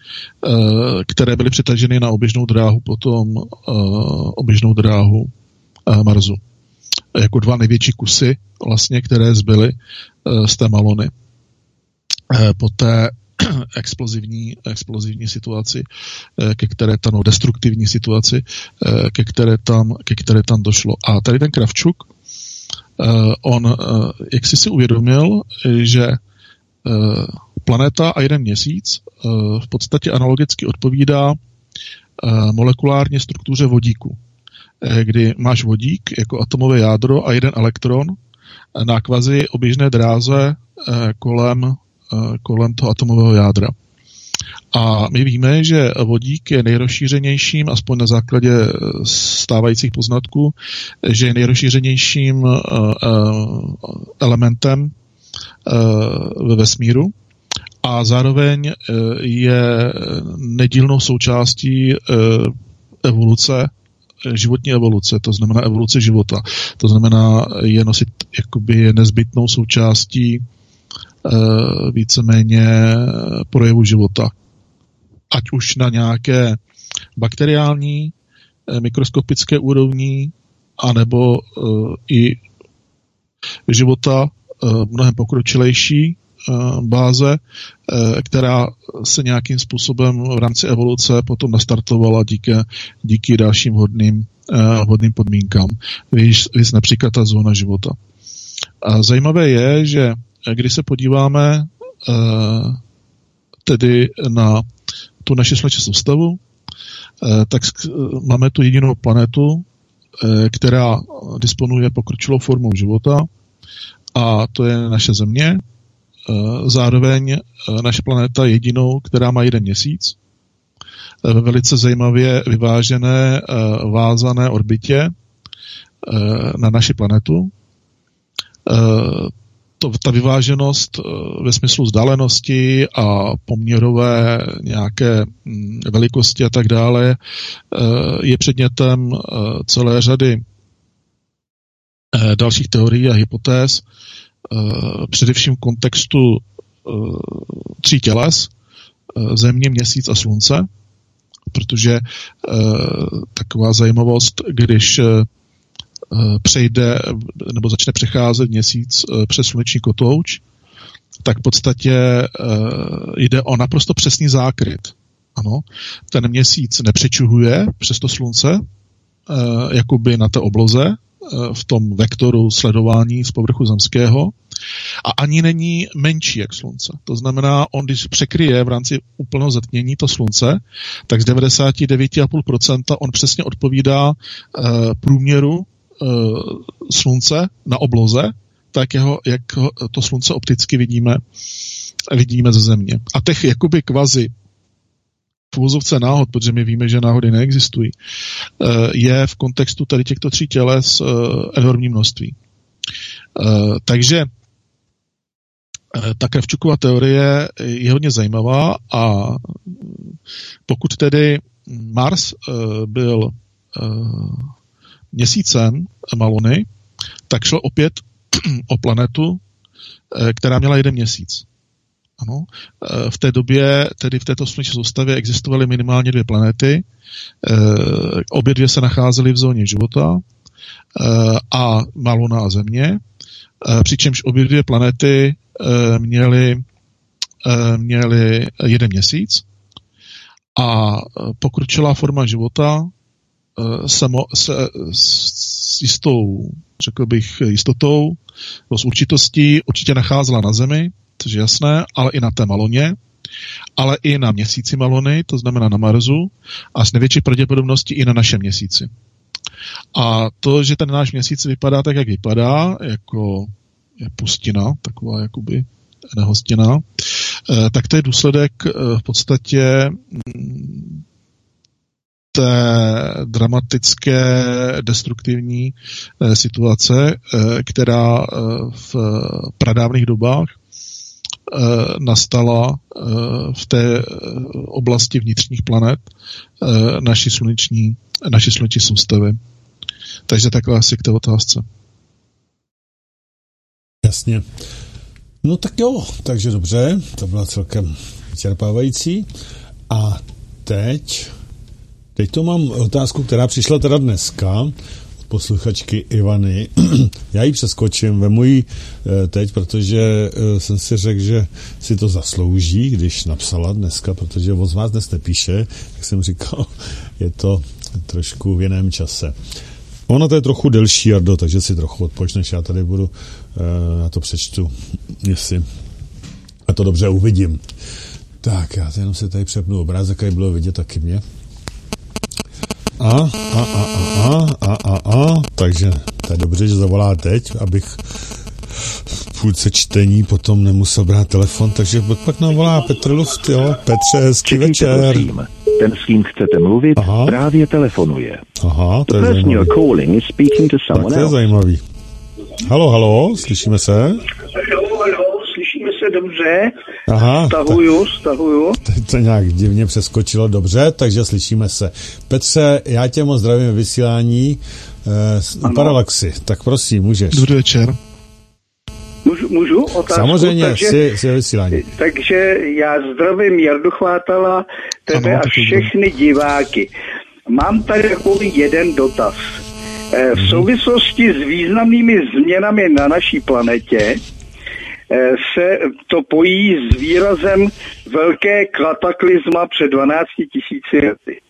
které byly přitaženy na oběžnou dráhu, potom oběžnou dráhu Marsu. Jako dva největší kusy, vlastně, které zbyly z té Malony po té explozivní, explozivní situaci, ke které tam, no, destruktivní situaci, ke které tam, ke které tam došlo. A tady ten Kravčuk, on, jak si si uvědomil, že planeta a jeden měsíc v podstatě analogicky odpovídá molekulární struktuře vodíku, kdy máš vodík jako atomové jádro a jeden elektron na kvazi oběžné dráze kolem, kolem toho atomového jádra. A my víme, že vodík je nejrozšířenějším, aspoň na základě stávajících poznatků, že je nejrozšířenějším elementem ve vesmíru a zároveň je nedílnou součástí evoluce, životní evoluce, to znamená evoluce života. To znamená, je nosit, jakoby je nezbytnou součástí víceméně projevu života. Ať už na nějaké bakteriální, mikroskopické úrovni, anebo i života mnohem pokročilejší báze, která se nějakým způsobem v rámci evoluce potom nastartovala díky, díky dalším vhodným, vhodným podmínkám. Víš, víš například ta zóna života. A zajímavé je, že když se podíváme tedy na tu naši slunečnou soustavu, tak máme tu jedinou planetu, která disponuje pokročilou formou života, a to je naše Země. Zároveň naše planeta je jedinou, která má jeden měsíc ve velice zajímavě vyvážené vázané orbitě na naši planetu. To, ta vyváženost ve smyslu vzdálenosti a poměrové nějaké velikosti a tak dále je předmětem celé řady dalších teorií a hypotéz, především v kontextu tří těles, Země, Měsíc a Slunce, protože taková zajímavost, když přejde nebo začne přecházet Měsíc přes sluneční kotouč, tak v podstatě jde o naprosto přesný zákryt. Ano, ten Měsíc nepřečuhuje přes to Slunce, jakoby na té obloze, v tom vektoru sledování z povrchu zemského, a ani není menší jak Slunce. To znamená, on když překryje v rámci úplného zatmění to Slunce, tak z devadesát devět celá pět procenta on přesně odpovídá uh, průměru uh, Slunce na obloze, tak jeho, jak to Slunce opticky vidíme, vidíme ze Země. A těch jakoby kvazi v uvozovce náhod, protože my víme, že náhody neexistují, je v kontextu tady těchto tří těles enormní množství. Takže ta Kravčukova teorie je hodně zajímavá, a pokud tedy Mars byl měsícem Malony, tak šlo opět o planetu, která měla jeden měsíc. Ano. V té době, tedy v této sluneční soustavě, existovaly minimálně dvě planety. Obě dvě se nacházely v zóně života, a Malona a Země, přičemž obě dvě planety měly, měly jeden měsíc, a pokročilá forma života se, mo, se s jistou, řekl bych, jistotou, s určitostí určitě nacházela na Zemi, což je jasné, ale i na té Maloně, ale i na měsíci Malony, to znamená na Marsu, a s největší pravděpodobností i na našem měsíci. A to, že ten náš měsíc vypadá tak, jak vypadá, jako je pustina, taková jakoby nehostinná, tak to je důsledek v podstatě té dramatické, destruktivní situace, která v pradávných dobách nastala v té oblasti vnitřních planet naší sluneční, naší sluneční soustavy. Takže takhle asi k té otázce. Jasně. No tak jo, takže dobře, to bylo celkem vyčerpávající. A teď, teď to mám otázku, která přišla teda dneska od posluchačky Ivany. Já ji přeskočím, vemu ji teď, protože jsem si řekl, že si to zaslouží, když napsala dneska, protože od vás dnes nepíše, jak jsem říkal, je to trošku v jiném čase. Ono to je trochu delší, Jardo, takže si trochu odpočneš, já tady budu, já to přečtu, jestli já to dobře uvidím. Tak, já jenom si tady přepnu obrázek, aby bylo vidět taky mě. A, a, a, a, a, a, a, takže to je dobře, že zavolá teď, abych v půlce čtení potom nemusel brát telefon, takže pak nám volá Petr Luft, jo. Petře, hezký večer. Prosím. Ten, s kým chcete mluvit, Aha. právě telefonuje. Aha, to je zajímavý. Tak to je zajímavý. Halo, halo, slyšíme se? Halo, halo, slyšíme se dobře. Aha. Stahuju, tak, stahuju. Teď to nějak divně přeskočilo, dobře, takže slyšíme se. Petře, já tě moc zdravím ve vysílání eh, Paralaxy, tak prosím, můžeš. Dobrý večer. Můžu, můžu otázku? Samozřejmě, takže, jsi, jsi vysílání. Takže já zdravím Jardu Chvátala, tebe ano, a všechny diváky. Mám tady takový jeden dotaz. V souvislosti s významnými změnami na naší planetě se to pojí s výrazem velké kataklizma před dvanácti tisíci lety.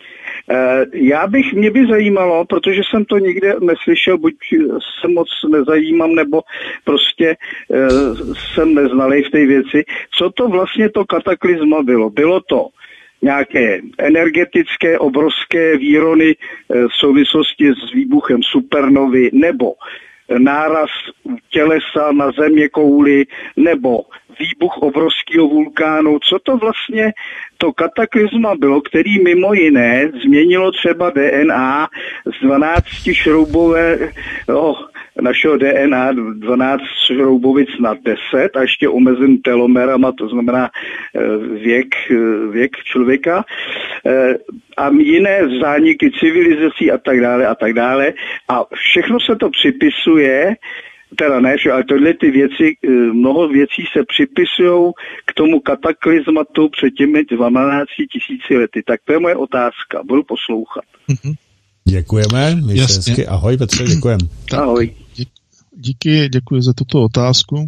Já bych, mě by zajímalo, protože jsem to nikde neslyšel, buď se moc nezajímám, nebo prostě jsem neznalý v té věci, co to vlastně to kataklizma bylo. Bylo to nějaké energetické, obrovské výrony v souvislosti s výbuchem supernovy, nebo náraz tělesa na zeměkouli, nebo výbuch obrovského vulkánu. Co to vlastně to kataklizma bylo, který mimo jiné změnilo třeba D N A z dvanácti šroubové, oh, našeho D N A dvanáct šroubovic na deset a ještě omezen telomerama, to znamená věk, věk člověka a jiné zániky civilizací a tak dále a tak dále. A všechno se to připisuje, teda ne, ale tohle ty věci, mnoho věcí se připisují k tomu kataklizmatu před těmi dvanácti tisíci lety. Tak to je moje otázka, budu poslouchat. Mm-hmm. Děkujeme, my se hezky. Ahoj Petře, děkujem. Ahoj. Díky, děkuji za tuto otázku.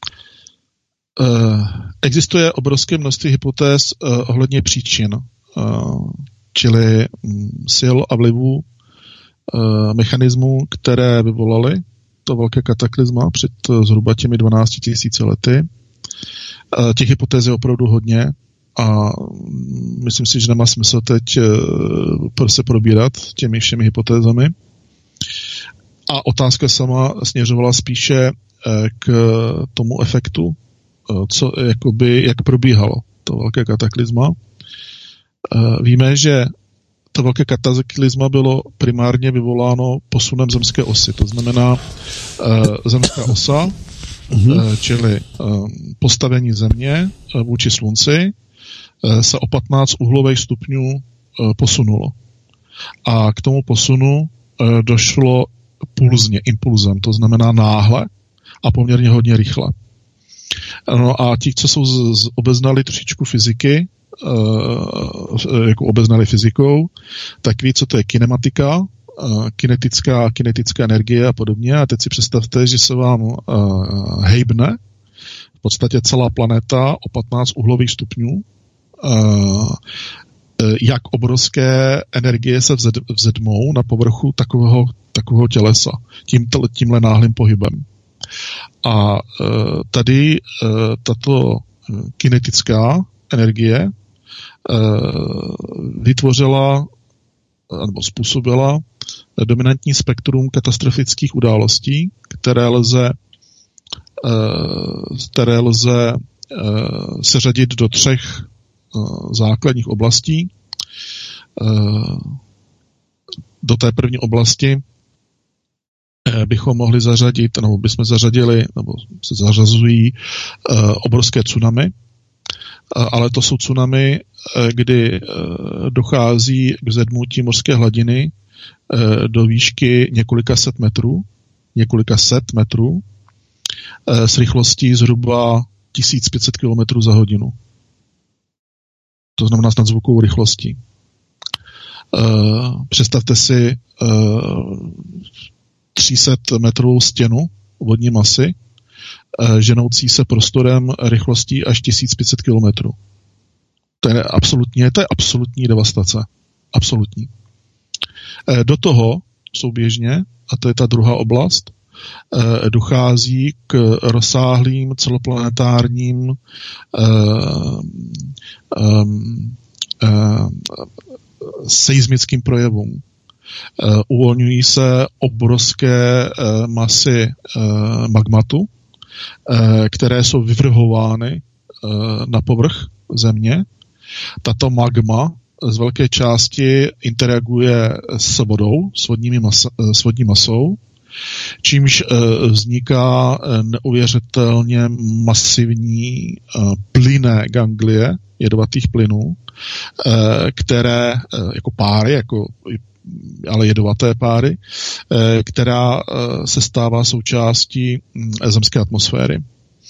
Uh, existuje obrovské množství hypotéz uh, ohledně příčin, uh, čili um, sil a vlivů uh, mechanismů, které vyvolaly to velké kataklizma před uh, zhruba těmi dvanácti tisíci lety. Uh, těch hypotéz je opravdu hodně a myslím si, že nemá smysl teď uh, se probírat těmi všemi hypotézami. A otázka sama směřovala spíše k tomu efektu, co, jakoby, jak probíhalo to velké kataklizma. Víme, že to velké kataklizma bylo primárně vyvoláno posunem zemské osy. To znamená zemská osa, čili postavení země vůči slunci, se o patnáct uhlových stupňů posunulo. A k tomu posunu došlo pulzně, impulzem, to znamená náhle a poměrně hodně rychle. No a ti, co jsou z, z obeznali trošičku fyziky, e, jako obeznali fyzikou, tak ví, co to je kinematika, e, kinetická, kinetická energie a podobně. A teď si představte, že se vám e, hejbne v podstatě celá planeta o patnáct uhlových stupňů, e, jak obrovské energie se vzed, vzedmou na povrchu takového, takového tělesa, tím, tímhle náhlým pohybem. A e, tady e, tato kinetická energie e, vytvořila nebo způsobila dominantní spektrum katastrofických událostí, které lze, e, které lze e, seřadit do třech základních oblastí. Do té první oblasti bychom mohli zařadit, nebo bychom zařadili, nebo se zařazují obrovské tsunami, ale to jsou tsunami, kdy dochází k vzedmutí mořské hladiny do výšky několika set metrů, několika set metrů s rychlostí zhruba tisíc pět set kilometrů za hodinu. to znamená s nadzvukovou rychlostí. Představte si tři sta metrovou stěnu vodní masy, ženoucí se prostorem rychlostí až tisíc pět set kilometrů. To je absolutně, to je absolutní devastace. Absolutní. Do toho souběžně, a to je ta druhá oblast, dochází k rozsáhlým celoplanetárním um, um, um, seismickým projevům. Uh, uvolňují se obrovské uh, masy uh, magmatu, uh, které jsou vyvrhovány uh, na povrch země. Tato magma z velké části interaguje s vodou, s, vodními masa, s vodní masou, čímž uh, vzniká neuvěřitelně masivní uh, plynné ganglie jedovatých plynů, které jako páry, jako, ale jedovaté páry, která se stává součástí zemské atmosféry.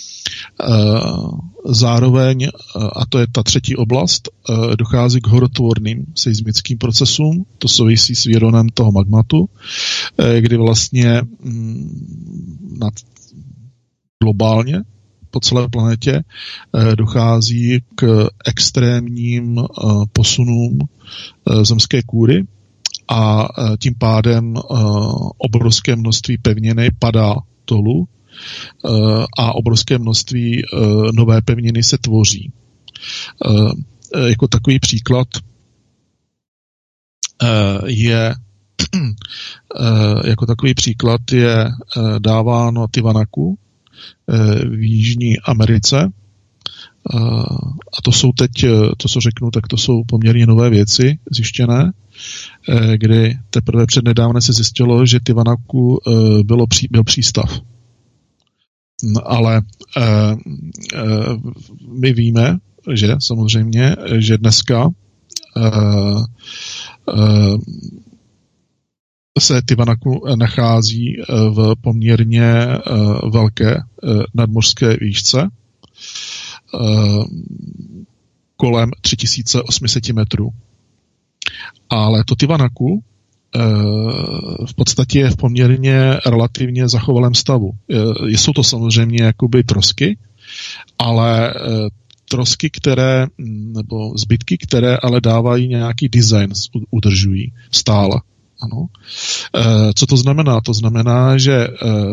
Zároveň, a to je ta třetí oblast, dochází k horotvorným seismickým procesům, to souvisí s výronem toho magmatu, kdy vlastně nad globálně po celé planetě dochází k extrémním posunům zemské kůry a tím pádem obrovské množství pevniny padá dolů a obrovské množství nové pevniny se tvoří. Jako takový příklad je jako takový příklad je dáváno Tiwanaku v Jižní Americe. A to jsou teď, to, co řeknu, tak to jsou poměrně nové věci zjištěné, kdy teprve přednedávne se zjistilo, že Tiwanaku bylo pří, byl přístav. Ale my víme, že samozřejmě, že dneska se Tiwanaku nachází v poměrně velké nadmořské výšce, kolem tři tisíce osm set metrů. Ale to Tiwanaku v podstatě je v poměrně relativně zachovalém stavu. Jsou to samozřejmě jakoby trosky, ale trosky, které, nebo zbytky, které ale dávají nějaký design, udržují stále. Ano. Co to znamená? To znamená, že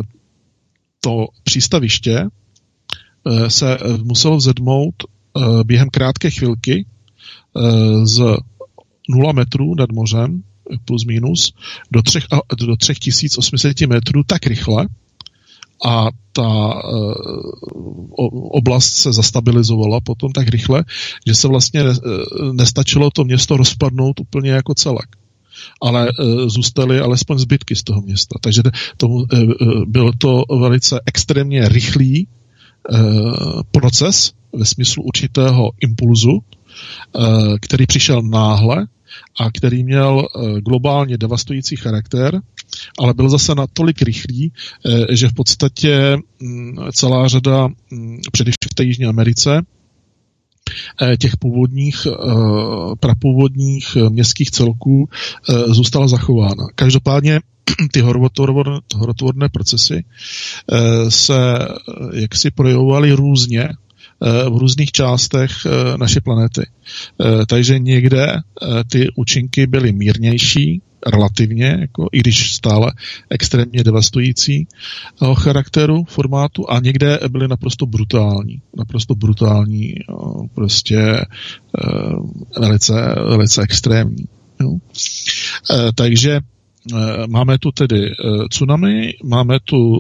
to přístaviště se muselo vzedmout během krátké chvilky z nula metrů nad mořem plus minus do třech, do tři tisíce osm set metrů tak rychle a ta oblast se zastabilizovala potom tak rychle, že se vlastně nestačilo to město rozpadnout úplně jako celek, ale zůstaly alespoň zbytky z toho města. Takže tomu, byl to velice extrémně rychlý proces ve smyslu určitého impulzu, který přišel náhle a který měl globálně devastující charakter, ale byl zase natolik rychlý, že v podstatě celá řada, především v té Jižní Americe, těch původních, prapůvodních městských celků zůstala zachována. Každopádně ty horotvorné procesy se jaksi projevovaly různě v různých částech naší planety. Takže někde ty účinky byly mírnější, relativně, jako, i když stále extrémně devastující charakteru, formátu, a někde byly naprosto brutální. Naprosto brutální, prostě velice, velice extrémní. Jo. Takže máme tu tedy tsunami, máme tu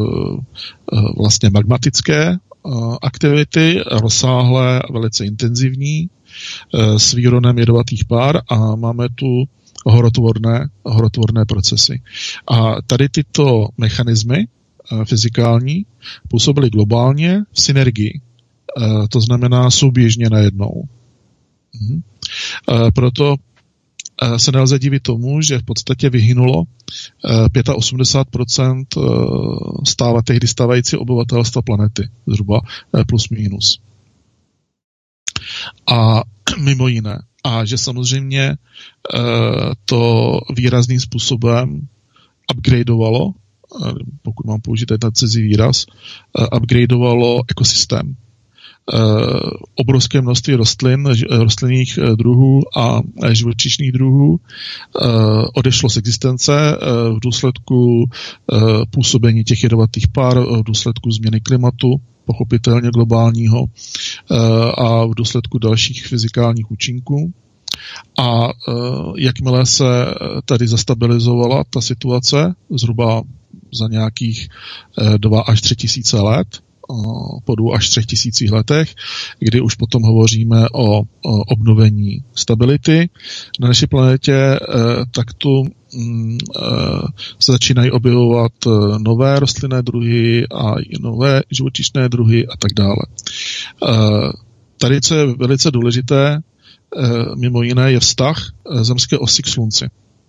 vlastně magmatické aktivity, rozsáhlé, velice intenzivní, s výronem jedovatých pár, a máme tu horotvorné, horotvorné procesy. A tady tyto mechanismy fyzikální působily globálně v synergii, to znamená souběžně najednou. Mhm. Proto se nelze divit tomu, že v podstatě vyhynulo osmdesát pět procent stáva, tehdy stávající obyvatelstva planety, zhruba plus minus. A mimo jiné. A že samozřejmě to výrazným způsobem upgradeovalo, pokud mám použít ten cizí výraz, upgradeovalo ekosystém. Obrovské množství rostlin, rostlinných druhů a živočišných druhů odešlo z existence v důsledku působení těch jedovatých pár, v důsledku změny klimatu, pochopitelně globálního, a v důsledku dalších fyzikálních účinků. A jakmile se tady zastabilizovala ta situace, zhruba za nějakých dva až tři tisíce let, po dvou až třech tisících letech, kdy už potom hovoříme o, o obnovení stability na naší planetě, tak tu se začínají objevovat nové rostlinné druhy a i nové živočišné druhy a tak dále. Tady, co je velice důležité, mimo jiné, je vztah zemské osy k Slunci.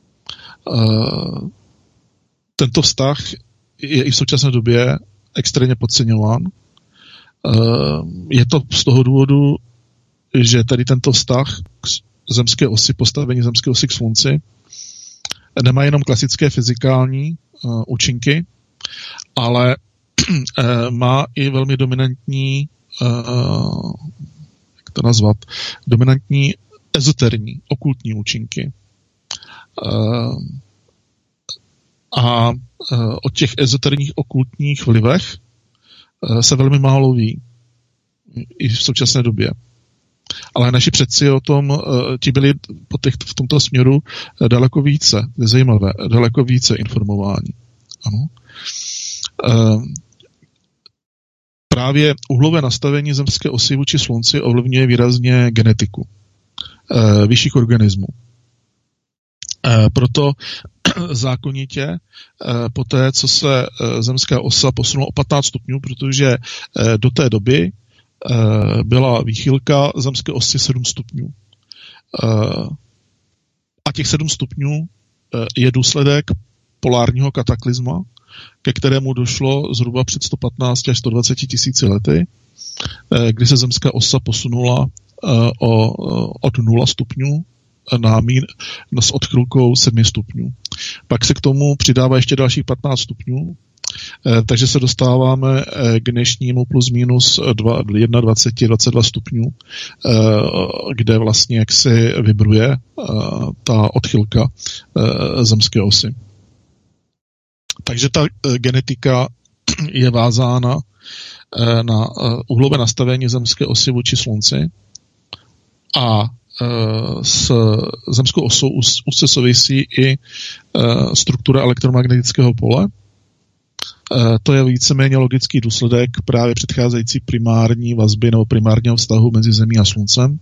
Tento vztah je i v současné době extrémně podceňován. Je to z toho důvodu, že tady tento vztah k zemské osi, postavení zemské osy k Slunci, nemá jenom klasické fyzikální účinky, ale má i velmi dominantní, jak to nazvat, dominantní ezoterní, okultní účinky. A o těch ezoterních okultních vlivech se velmi málo ví i v současné době. Ale naši předci o tom, ti byli po těch, v tomto směru daleko více, zajímavé, daleko více informováni. Ano. Právě uhlové nastavení zemské osy vůči Slunci ovlivňuje výrazně genetiku vyšších organismů. Proto zákonitě po té, co se zemská osa posunula o patnáct stupňů, protože do té doby byla výchylka zemské osy sedm stupňů. A těch sedm stupňů je důsledek polárního kataklizma, ke kterému došlo zhruba před sto patnáct až sto dvacet tisíci lety, kdy se zemská osa posunula o, od nula stupňů na mín, s odchylkou sedm stupňů. Pak se k tomu přidává ještě dalších patnáct stupňů, takže se dostáváme k dnešnímu plus minus dvacet jedna, dvacet dva stupňů, kde vlastně jak se vibruje ta odchylka zemské osy. Takže ta genetika je vázána na uhlové nastavení zemské osy vůči Slunci a s zemskou osou úzce souvisí i struktura elektromagnetického pole. To je víceméně logický důsledek právě předcházející primární vazby nebo primárního vztahu mezi Zemí a Sluncem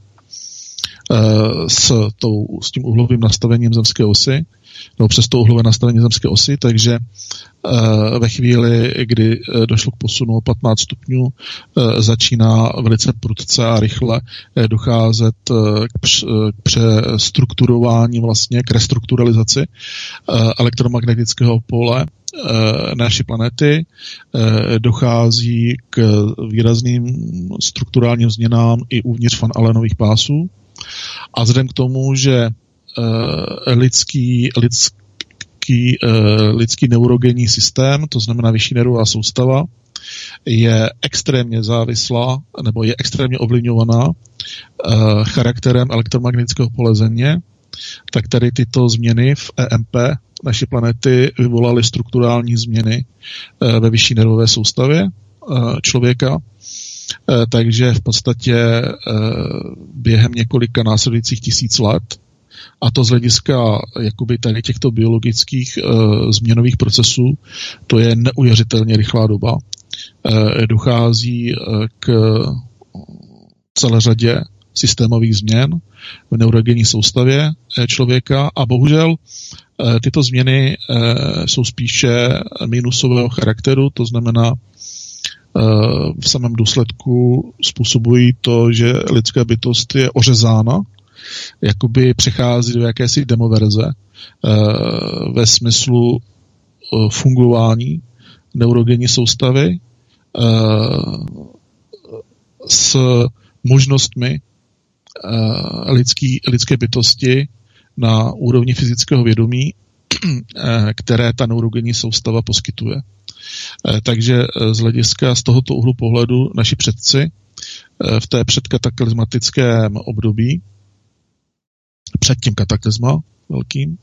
s, tou, s tím uhlovým nastavením zemské osy, nebo přes to uhlové nastavení zemské osy, takže ve chvíli, kdy došlo k posunu o patnáct stupňů, začíná velice prudce a rychle docházet k přestrukturování, vlastně k restrukturalizaci elektromagnetického pole naší planety, dochází k výrazným strukturálním změnám i uvnitř Van Allenových pásů. A vzhledem k tomu, že lidský, lidský, lidský neurogenní systém, to znamená vyšší nervová soustava, je extrémně závislá nebo je extrémně ovlivňovaná charakterem elektromagnetického pole Země, tak tady tyto změny v E M P naší planety vyvolaly strukturální změny ve vyšší nervové soustavě člověka. Takže v podstatě během několika následujících tisíc let, a to z hlediska jakoby tady těchto biologických změnových procesů, to je neuvěřitelně rychlá doba. Dochází k celé řadě systémových změn v neurogenní soustavě člověka a bohužel tyto změny jsou spíše minusového charakteru, to znamená v samém důsledku způsobují to, že lidská bytost je ořezána, jakoby přechází do jakési demoverze ve smyslu fungování neurogenní soustavy s možnostmi lidský, lidské bytosti na úrovni fyzického vědomí, které ta neurogenní soustava poskytuje. Takže z hlediska z tohoto úhlu pohledu naši předci v té předkataklizmatickém období, před tím kataklizma velkým,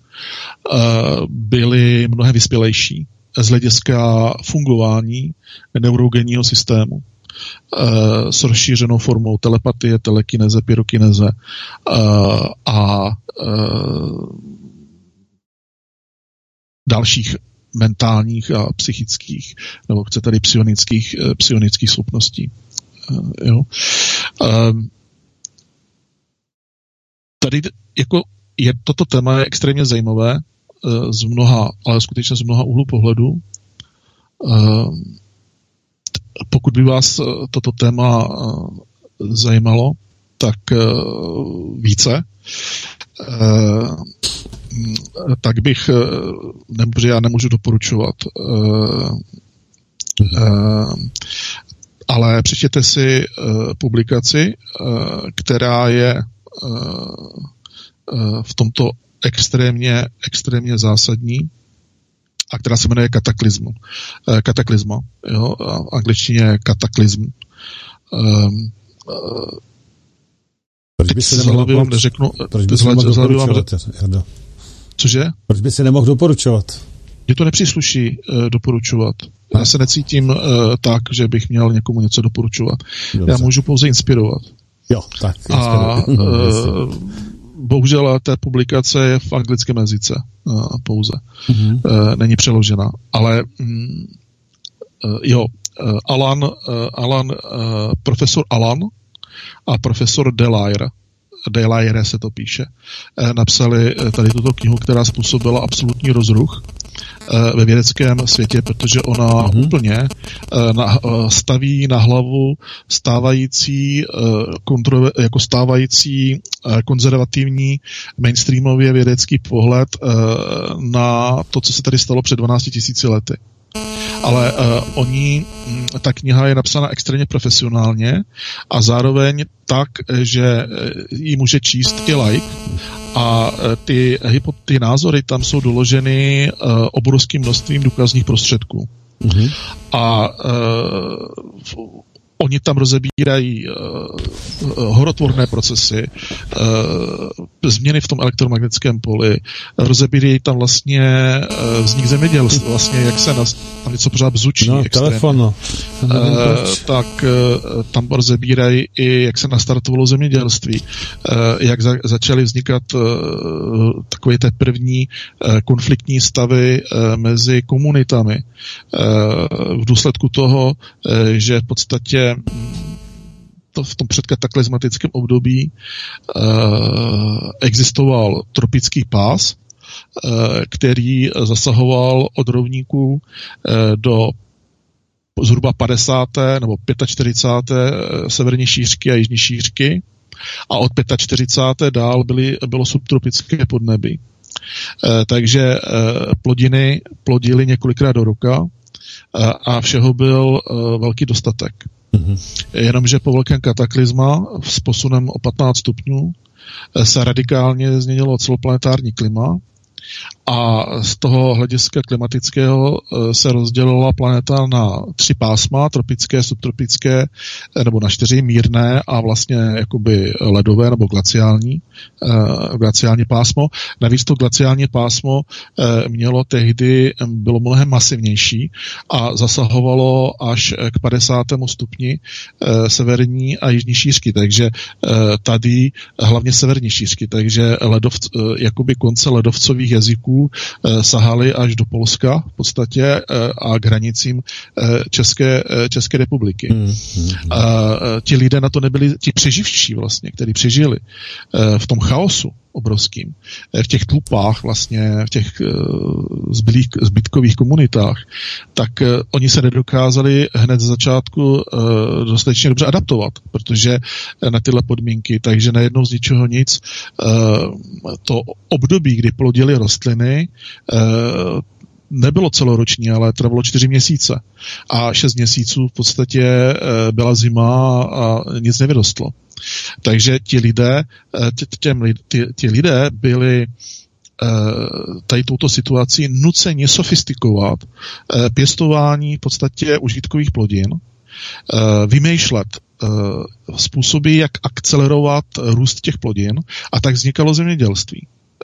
byli mnohem vyspělejší z hlediska fungování neurogenního systému s rozšířenou formou telepatie, telekineze, pyrokineze a dalších mentálních a psychických, nebo chcete-li psionických, psionických schopností. Jo. Tady jako je, toto téma je extrémně zajímavé z mnoha, ale skutečně z mnoha úhlů pohledu. Pokud by vás toto téma zajímalo, tak více, tak bych, protože já nemůžu doporučovat, ale přečtěte si publikaci, která je v tomto extrémně, extrémně zásadní a která se jmenuje Kataklizmu. Kataklizma. Jo, v angličtině kataklizm. Um, Proč by si nemohl doporučovat? Cože? Proč by si nemohl doporučovat? Mně to nepřísluší uh, doporučovat. Já se necítím uh, tak, že bych měl někomu něco doporučovat. Dobře. Já můžu pouze inspirovat. Jo, tak. A uh, bohužel té publikace je v anglickém jazyce uh, pouze. Mm-hmm. Uh, není přeložena. Ale um, uh, jo, uh, Alan, uh, Alan uh, profesor Alan a profesor Delaire, Delaire se to píše, uh, napsali tady tuto knihu, která způsobila absolutní rozruch uh, ve vědeckém světě, protože ona mm-hmm. úplně uh, na, uh, staví na hlavu stávající uh, kontro, jako stávající uh, konzervativní mainstreamově vědecký pohled uh, na to, co se tady stalo před dvanácti tisíci lety. Ale uh, oni, ta kniha je napsána extrémně profesionálně a zároveň tak, že ji může číst i laik a ty, ty názory tam jsou doloženy uh, obrovským množstvím důkazních prostředků. Mm-hmm. A uh, oni tam rozebírají uh, horotvorné procesy, uh, změny v tom elektromagnetickém poli, rozebírají tam vlastně uh, vznik zemědělství, vlastně jak se nás, tam něco pořád bzučí. No, telefon, no. Uh, tak uh, tam rozebírají i, jak se nastartovalo zemědělství, uh, jak za, začaly vznikat uh, takové té první uh, konfliktní stavy uh, mezi komunitami. Uh, v důsledku toho, uh, že v podstatě to v tom předkataklizmatickém období uh, existoval tropický pás, uh, který zasahoval od rovníků uh, do zhruba padesáté nebo čtyřicáté páté severní šířky a jižní šířky a od čtyřicáté páté dál byly, bylo subtropické podnebí. Uh, takže uh, plodiny plodily několikrát do roka uh, a všeho byl uh, velký dostatek. Mm-hmm. Jenomže po velkém kataklizma s posunem o patnáct stupňů se radikálně změnilo celoplanetární klima a z toho hlediska klimatického se rozdělila planeta na tři pásma, tropické, subtropické, nebo na čtyři mírné a vlastně jakoby ledové nebo glaciální, glaciální pásmo. Navíc to glaciální pásmo mělo tehdy, bylo mnohem masivnější a zasahovalo až k padesátému stupni severní a jižní šířky, takže tady hlavně severní šířky, takže ledov, jakoby konce ledovcových jazyků sahali až do Polska v podstatě a k hranicím České, České republiky. Mm, mm, a ti lidé na to nebyli, ti přeživší vlastně, kteří přežili v tom chaosu obrovským, v těch tlupách vlastně, v těch zbylých, zbytkových komunitách, tak oni se nedokázali hned z začátku dostatečně dobře adaptovat, protože na tyhle podmínky, takže najednou z ničeho nic to období, kdy plodily rostliny, nebylo celoroční, ale trvalo čtyři měsíce. A šest měsíců v podstatě byla zima a nic nevyrostlo. Takže ti lidé, těm, ty, ty lidé byli tady touto situací nuceni sofistikovat pěstování v podstatě užitkových plodin, vymýšlet způsoby, jak akcelerovat růst těch plodin, a tak vznikalo zemědělství.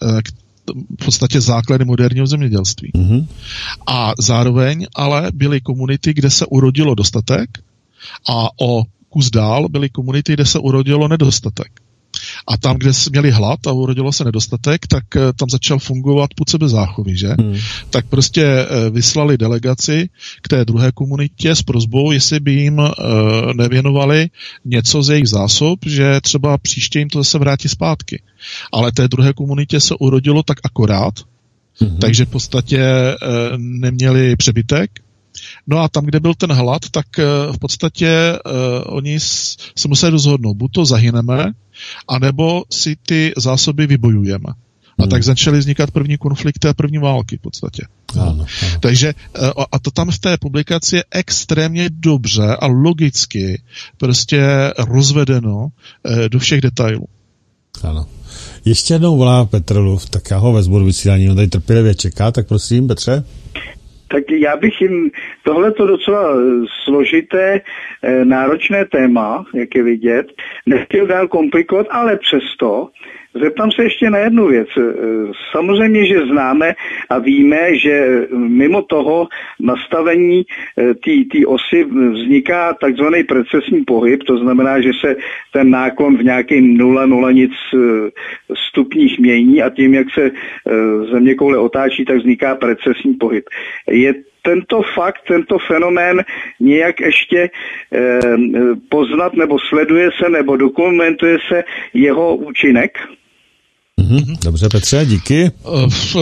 V podstatě základy moderního zemědělství. Mm-hmm. A zároveň ale byly komunity, kde se urodilo dostatek, a o kus dál byly komunity, kde se urodilo nedostatek. A tam, kde měli hlad a urodilo se nedostatek, tak tam začal fungovat pud sebezáchovy, že? Hmm. Tak prostě vyslali delegaci k té druhé komunitě s prosbou, jestli by jim uh, nevěnovali něco z jejich zásob, že třeba příště jim to zase vrátí zpátky. Ale té druhé komunitě se urodilo tak akorát, hmm. takže v podstatě uh, neměli přebytek. No a tam, kde byl ten hlad, tak uh, v podstatě uh, oni s, se museli rozhodnout, buď to zahyneme, anebo si ty zásoby vybojujeme. A hmm. tak začaly vznikat první konflikty a první války v podstatě. Ano, ano. Takže a to tam v té publikaci je extrémně dobře a logicky prostě rozvedeno do všech detailů. Ano. Ještě jednou volá Petr Luf, tak já ho vezmu do vysílání, on tady trpělivě čeká, tak prosím, Petře. Tak já bych jim tohleto docela složité, náročné téma, jak je vidět, nechtěl dál komplikovat, ale přesto zeptám se ještě na jednu věc. Samozřejmě, že známe a víme, že mimo toho nastavení té osy vzniká takzvaný precesní pohyb, to znamená, že se ten náklon v nějakém nula nula nic stupních mění a tím, jak se zeměkoule otáčí, tak vzniká precesní pohyb. Je tento fakt, tento fenomén nějak ještě eh, poznat, nebo sleduje se, nebo dokumentuje se jeho účinek? Mm-hmm. Dobře, Petře, díky. V,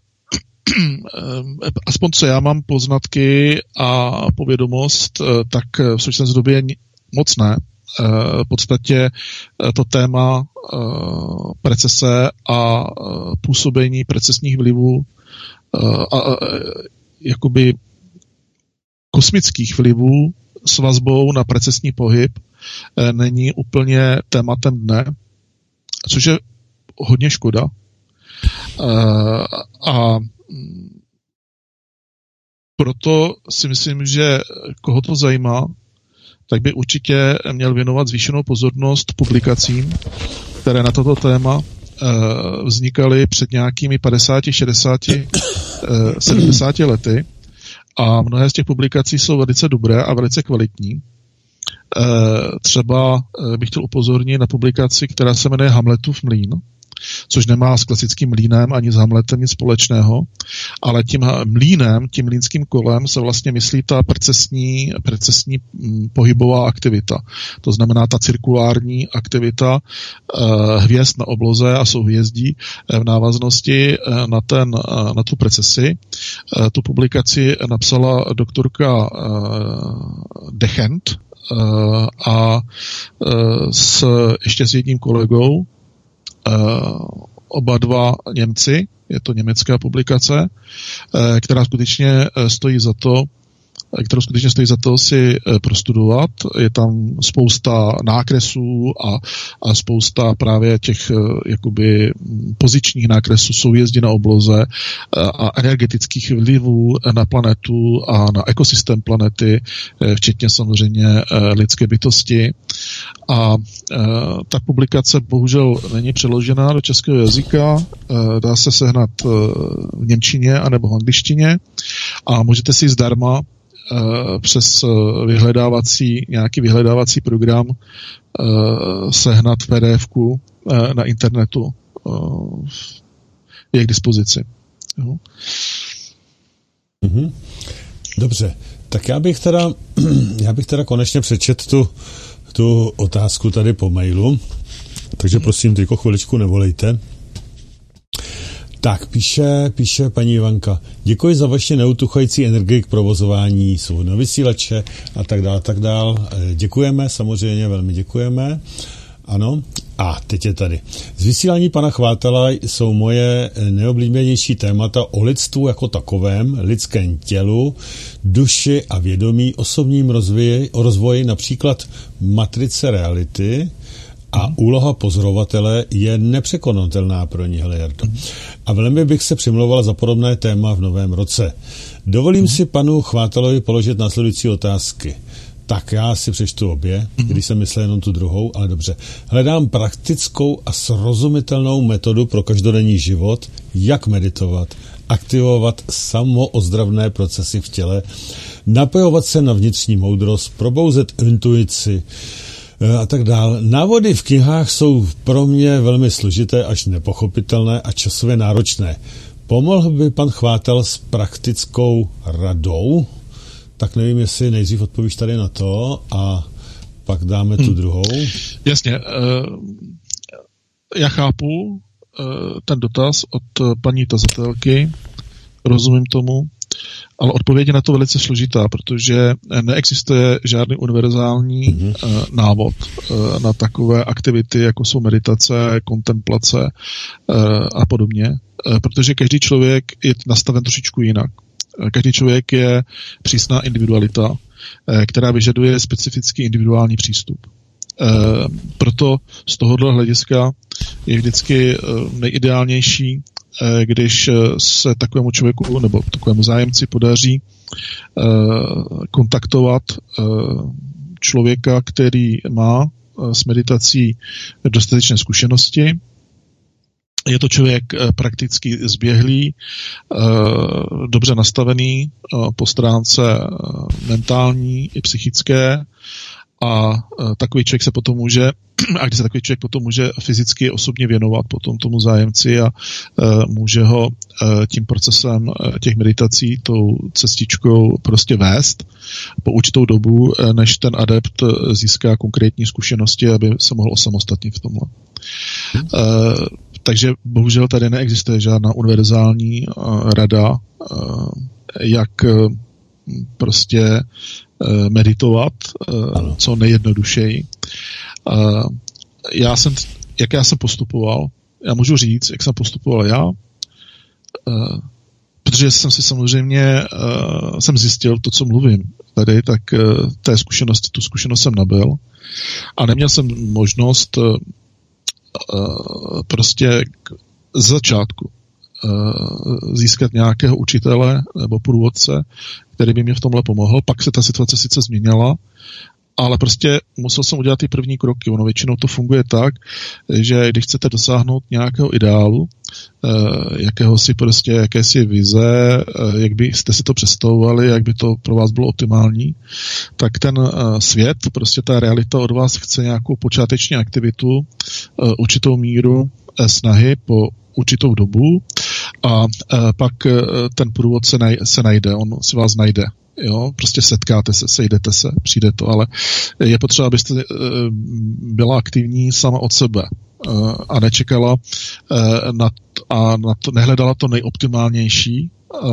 aspoň co já mám poznatky a povědomost, tak v současné době moc ne. V podstatě to téma precese a působení precesních vlivů a, a jakoby kosmických vlivů s vazbou na precesní pohyb není úplně tématem dne, což je hodně škoda. A proto si myslím, že koho to zajímá, tak by určitě měl věnovat zvýšenou pozornost publikacím, které na toto téma vznikaly před nějakými padesáti, šedesáti, sedmdesáti lety, a mnohé z těch publikací jsou velice dobré a velice kvalitní. Třeba bych chtěl upozornit na publikaci, která se jmenuje Hamletův mlýn, což nemá s klasickým mlýnem ani s Hamletem nic společného, ale tím mlýnem, tím mlýnským kolem se vlastně myslí ta precesní, precesní pohybová aktivita. To znamená ta cirkulární aktivita eh, hvězd na obloze a souhvězdí eh, v návaznosti eh, na, ten, eh, na tu precesi. Eh, tu publikaci napsala doktorka eh, Dechent eh, a eh, s, ještě s jedním kolegou, Uh, oba dva Němci, je to německá publikace, uh, která skutečně uh, stojí za to, kterou skutečně stojí za to si uh, prostudovat. Je tam spousta nákresů a, a spousta právě těch uh, jakoby pozičních nákresů souhvězdí na obloze uh, a energetických vlivů na planetu a na ekosystém planety, uh, včetně samozřejmě uh, lidské bytosti. A uh, ta publikace bohužel není přeložená do českého jazyka, uh, dá se sehnat uh, v němčině anebo v angličtině a můžete si zdarma uh, přes uh, vyhledávací, nějaký vyhledávací program uh, sehnat P D F ku uh, na internetu. Uh, je k dispozici. Jo. Mm-hmm. Dobře, tak já bych teda já bych teda konečně přečet tu tu otázku tady po mailu, takže prosím, teďko chviličku nevolejte. Tak, píše, píše paní Ivanka, děkuji za vaše neutuchající energii k provozování svobodného vysílače a tak dále, tak dále. Děkujeme, samozřejmě velmi děkujeme. Ano, a teď je tady. Z vysílání pana Chvátala jsou moje nejoblíbenější témata o lidstvu jako takovém, lidském tělu, duši a vědomí, osobním rozvoji, o rozvoji například matrice reality a úloha pozorovatele je nepřekonatelná pro ní, hele Jardo. A velmi bych se přimlouval za podobné téma v novém roce. Dovolím si panu Chvátalovi položit následující otázky. Tak já si přečtu obě, když jsem myslel jenom tu druhou, ale dobře. Hledám praktickou a srozumitelnou metodu pro každodenní život, jak meditovat, aktivovat samoozdravné procesy v těle, napojovat se na vnitřní moudrost, probouzet intuici a tak dále. Návody v knihách jsou pro mě velmi složité až nepochopitelné a časově náročné. Pomohl by pan Chvátal s praktickou radou? Tak nevím, jestli nejdřív odpovíš tady na to a pak dáme tu hmm. druhou. Jasně. Já chápu ten dotaz od paní tazatelky, rozumím tomu, ale odpověď je na to velice složitá, protože neexistuje žádný univerzální hmm. návod na takové aktivity, jako jsou meditace, kontemplace a podobně, protože každý člověk je nastaven trošičku jinak. Každý člověk je přísná individualita, která vyžaduje specifický individuální přístup. Proto z tohohle hlediska je vždycky nejideálnější, když se takovému člověku nebo takovému zájemci podaří kontaktovat člověka, který má s meditací dostatečné zkušenosti. Je to člověk prakticky zběhlý, dobře nastavený po stránce mentální i psychické a takový člověk se potom může, a když se takový člověk potom může fyzicky osobně věnovat potom tomu zájemci a může ho tím procesem těch meditací, tou cestičkou prostě vést po určitou dobu, než ten adept získá konkrétní zkušenosti, aby se mohl osamostatnit v tomhle. Takže bohužel tady neexistuje žádná univerzální uh, rada, uh, jak uh, prostě uh, meditovat uh, co nejjednodušeji. Uh, já jsem, jak já jsem postupoval, já můžu říct, jak jsem postupoval já, uh, protože jsem si samozřejmě uh, jsem zjistil to, co mluvím tady, tak uh, té zkušenosti, tu zkušenost jsem nabyl a neměl jsem možnost uh, prostě z začátku získat nějakého učitele nebo průvodce, který by mě v tomhle pomohl. Pak se ta situace sice změnila, ale prostě musel jsem udělat ty první kroky. Ono většinou to funguje tak, že když chcete dosáhnout nějakého ideálu, jakéhosi prostě, jakési vize, jak byste si to představovali, jak by to pro vás bylo optimální, tak ten svět, prostě ta realita od vás chce nějakou počáteční aktivitu, určitou míru snahy po určitou dobu a pak ten průvodce se najde, on si vás najde. Jo, prostě setkáte se, sejdete se, přijde to, ale je potřeba, abyste byla aktivní sama od sebe a nečekala na a na to, nehledala to nejoptimálnější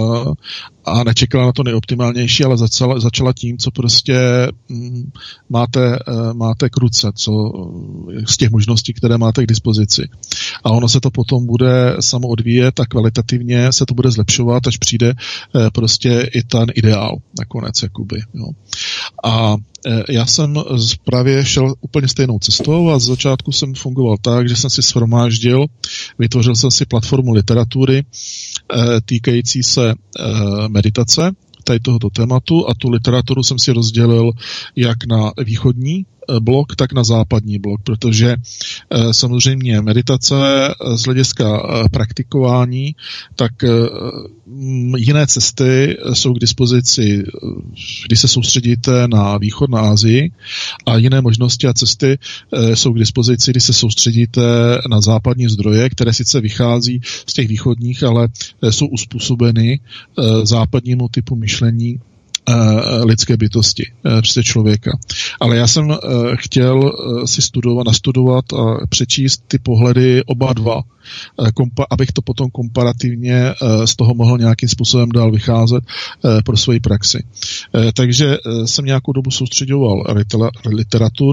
a nečekala na to nejoptimálnější, ale začala, začala tím, co prostě mm, máte, máte k ruce, co z těch možností, které máte k dispozici. A ono se to potom bude samo odvíjet a kvalitativně se to bude zlepšovat, až přijde prostě i ten ideál nakonec, jakoby. Jo. A já jsem právě šel úplně stejnou cestou a z začátku jsem fungoval tak, že jsem si shromáždil, vytvořil jsem si platformu literatury týkající se meditace, tady tohoto tématu, a tu literaturu jsem si rozdělil jak na východní blok, tak na západní blok, protože samozřejmě meditace z hlediska praktikování, tak jiné cesty jsou k dispozici, když se soustředíte na východ, na Asii, a jiné možnosti a cesty jsou k dispozici, když se soustředíte na západní zdroje, které sice vychází z těch východních, ale jsou uspůsobeny západnímu typu myšlení lidské bytosti, prostě člověka. Ale já jsem chtěl si studovat, nastudovat a přečíst ty pohledy oba dva, abych to potom komparativně z toho mohl nějakým způsobem dál vycházet pro svoji praxi. Takže jsem nějakou dobu soustředoval literaturu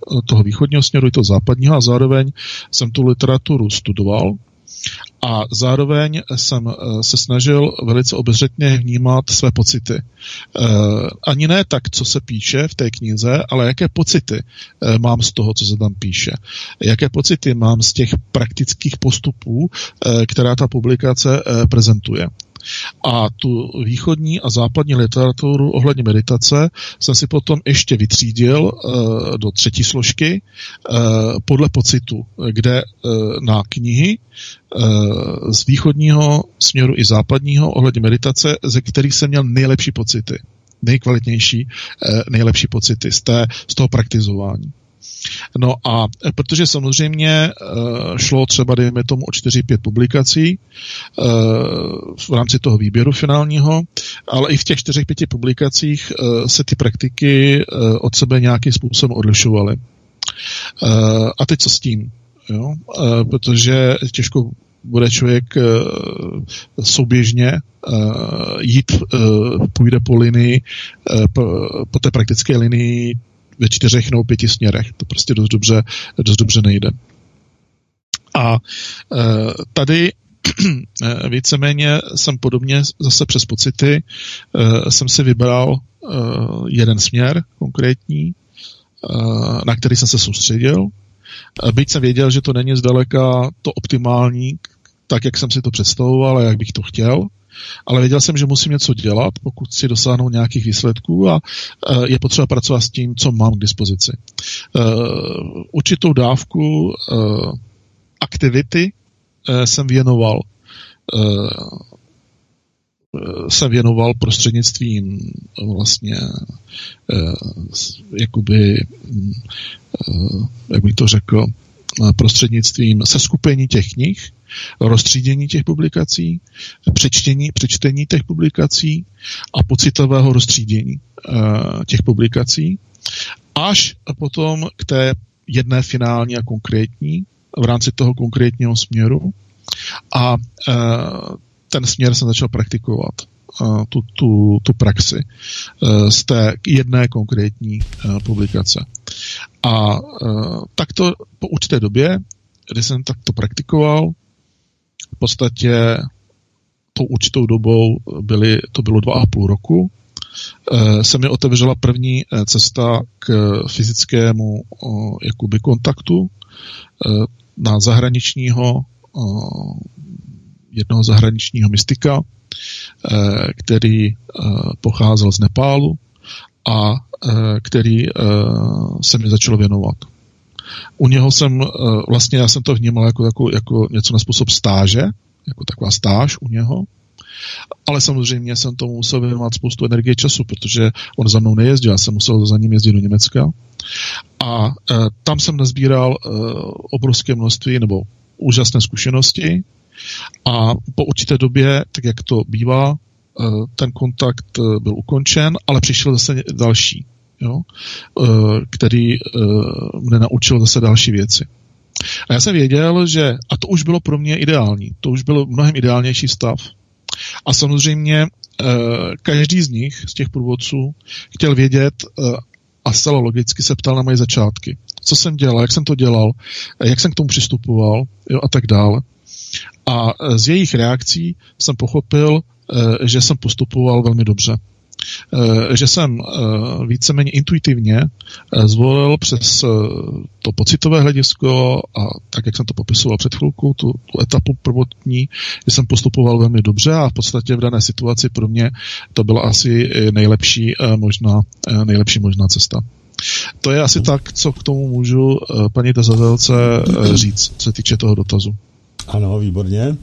toho východního směru i toho západního a zároveň jsem tu literaturu studoval a zároveň jsem se snažil velice obezřetně vnímat své pocity. Ani ne tak, co se píše v té knize, ale jaké pocity mám z toho, co se tam píše. Jaké pocity mám z těch praktických postupů, která ta publikace prezentuje. A tu východní a západní literaturu ohledně meditace jsem si potom ještě vytřídil uh, do třetí složky uh, podle pocitu, kde uh, na knihy uh, z východního směru i západního ohledně meditace, ze kterých jsem měl nejlepší pocity, nejkvalitnější, uh, nejlepší pocity z, té, z toho praktizování. No a protože samozřejmě šlo třeba, dejme tomu, o čtyři pět publikací v rámci toho výběru finálního, ale i v těch čtyřech pěti publikacích se ty praktiky od sebe nějakým způsobem odlišovaly. A teď co s tím? Jo? Protože těžko bude člověk souběžně jít, půjde po linii, po té praktické linii ve čtyřech nebo pěti směrech. To prostě dost dobře, dost dobře nejde. A e, tady e, víceméně jsem podobně zase přes pocity e, jsem si vybral e, jeden směr konkrétní, e, na který jsem se soustředil. E, byť jsem věděl, že to není zdaleka to optimální, tak, jak jsem si to představoval a jak bych to chtěl, ale věděl jsem, že musím něco dělat, pokud si dosáhnout nějakých výsledků a je potřeba pracovat s tím, co mám k dispozici. Určitou dávku aktivity jsem věnoval jsem věnoval prostřednictvím vlastně jakoby, jak bych to řekl, prostřednictvím seskupení těch knih, rozstřídění těch publikací, přečtení, přečtení těch publikací a pocitového rozstřídění uh, těch publikací, až potom k té jedné finální a konkrétní v rámci toho konkrétního směru. A uh, ten směr jsem začal praktikovat, uh, tu, tu, tu praxi uh, z té jedné konkrétní uh, publikace. A uh, takto po určité době, kdy jsem takto praktikoval, v podstatě tou určitou dobou byly, to bylo dva a půl roku, e, se mi otevřela první cesta k fyzickému o, jakoby kontaktu e, na zahraničního o, jednoho zahraničního mystika, e, který e, pocházel z Nepálu a e, který e, se mi začal věnovat. U něho jsem, vlastně já jsem to vnímal jako, jako, jako něco na způsob stáže, jako taková stáž u něho, ale samozřejmě jsem tomu musel věnovat spoustu energie času, protože on za mnou nejezdil, já jsem musel za ním jezdit do Německa a e, tam jsem nazbíral e, obrovské množství nebo úžasné zkušenosti a po určité době, tak jak to bývá, e, ten kontakt byl ukončen, ale přišel zase další. Jo, který mne naučil zase další věci. A já jsem věděl, že, a to už bylo pro mě ideální, to už byl mnohem ideálnější stav. A samozřejmě každý z nich, z těch průvodců, chtěl vědět a zcela logicky se ptal na moje začátky. Co jsem dělal, jak jsem to dělal, jak jsem k tomu přistupoval, jo, a tak dále. A z jejich reakcí jsem pochopil, že jsem postupoval velmi dobře. Že jsem víceméně intuitivně zvolil přes to pocitové hledisko a tak, jak jsem to popisoval před chvilkou, tu, tu etapu prvotní, že jsem postupoval velmi dobře a v podstatě v dané situaci pro mě to byla asi nejlepší možná, nejlepší možná cesta. To je asi tak, co k tomu můžu paní tazatelce říct, co se týče toho dotazu. Ano, výborně.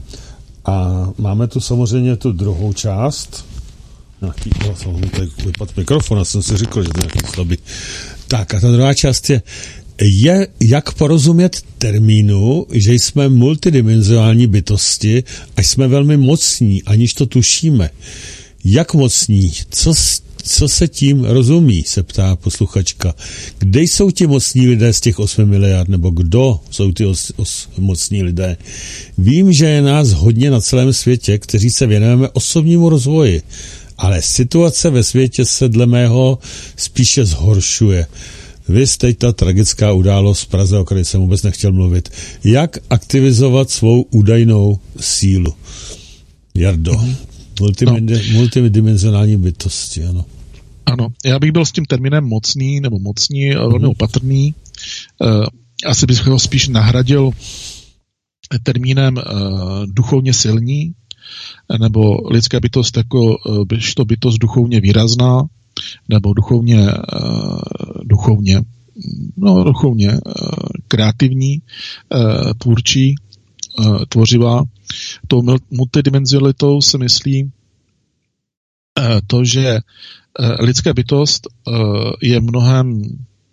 A máme tu samozřejmě tu druhou část. Nějaký, oh, tak vypad mikrofon, já jsem si říkal, že to je nějaký slabý. Tak a ta druhá část je, je jak porozumět termínu, že jsme multidimenzionální bytosti a jsme velmi mocní, aniž to tušíme. Jak mocní? Co, co se tím rozumí, se ptá posluchačka. Kde jsou ti mocní lidé z těch osmi miliard, nebo kdo jsou ty os, os, mocní lidé? Vím, že je nás hodně na celém světě, kteří se věnujeme osobnímu rozvoji, ale situace ve světě se dle mého spíše zhoršuje. Vy teď ta tragická událost v Praze, o které jsem vůbec nechtěl mluvit. Jak aktivizovat svou údajnou sílu? Jardo, mm-hmm. Multimedi- no. multidimenzionální bytosti, ano. Ano, já bych byl s tím termínem mocný nebo mocní, mm-hmm. velmi opatrný. Uh, asi bych ho spíš nahradil termínem uh, duchovně silní, nebo lidská bytost jako uh, to bytost duchovně výrazná, nebo duchovně, uh, duchovně, no, duchovně uh, kreativní, uh, tvůrčí, uh, tvořivá. Tou multidimenzionalitou se myslí uh, to, že uh, lidská bytost uh, je mnohem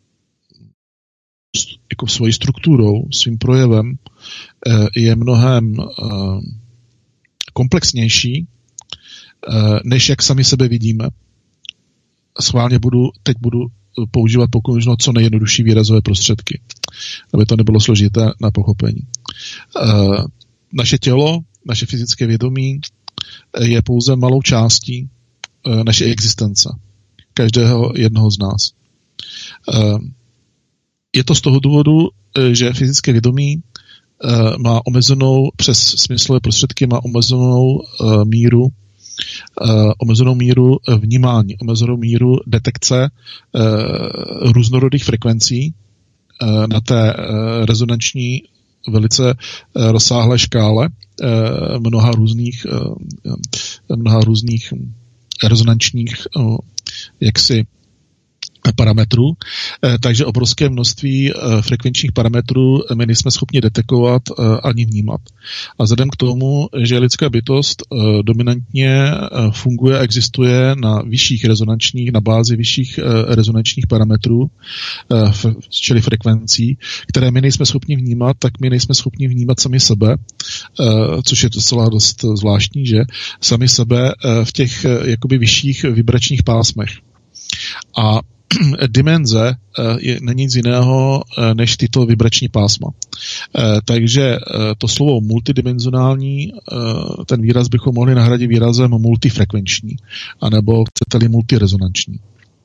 jako svojí strukturou, svým projevem uh, je mnohem uh, komplexnější, uh, než jak sami sebe vidíme. Schválně budu, teď budu používat pokud možno co nejjednodušší výrazové prostředky, aby to nebylo složité na pochopení. Uh, naše tělo, naše fyzické vědomí je pouze malou částí uh, naší existence. Každého jednoho z nás. Uh, je to z toho důvodu, uh, že fyzické vědomí uh, má omezenou, přes smyslové prostředky má omezenou uh, míru Uh, omezenou míru vnímání, omezenou míru detekce uh, různorodých frekvencí uh, na té uh, rezonanční velice uh, rozsáhlé škále uh, mnoha různých uh, mnoha různých rezonančních uh, jaksi parametrů, takže obrovské množství frekvenčních parametrů my nejsme schopni detekovat ani vnímat. A vzhledem k tomu, že lidská bytost dominantně funguje a existuje na vyšších rezonančních, na bázi vyšších rezonančních parametrů, čili frekvencí, které my nejsme schopni vnímat, tak my nejsme schopni vnímat sami sebe, což je docela dost zvláštní, že sami sebe v těch jakoby vyšších vibračních pásmech. A dimenze je, není nic jiného než tyto vibrační pásma. Takže to slovo multidimenzionální, ten výraz bychom mohli nahradit výrazem multifrekvenční, anebo chcete-li multirezonanční.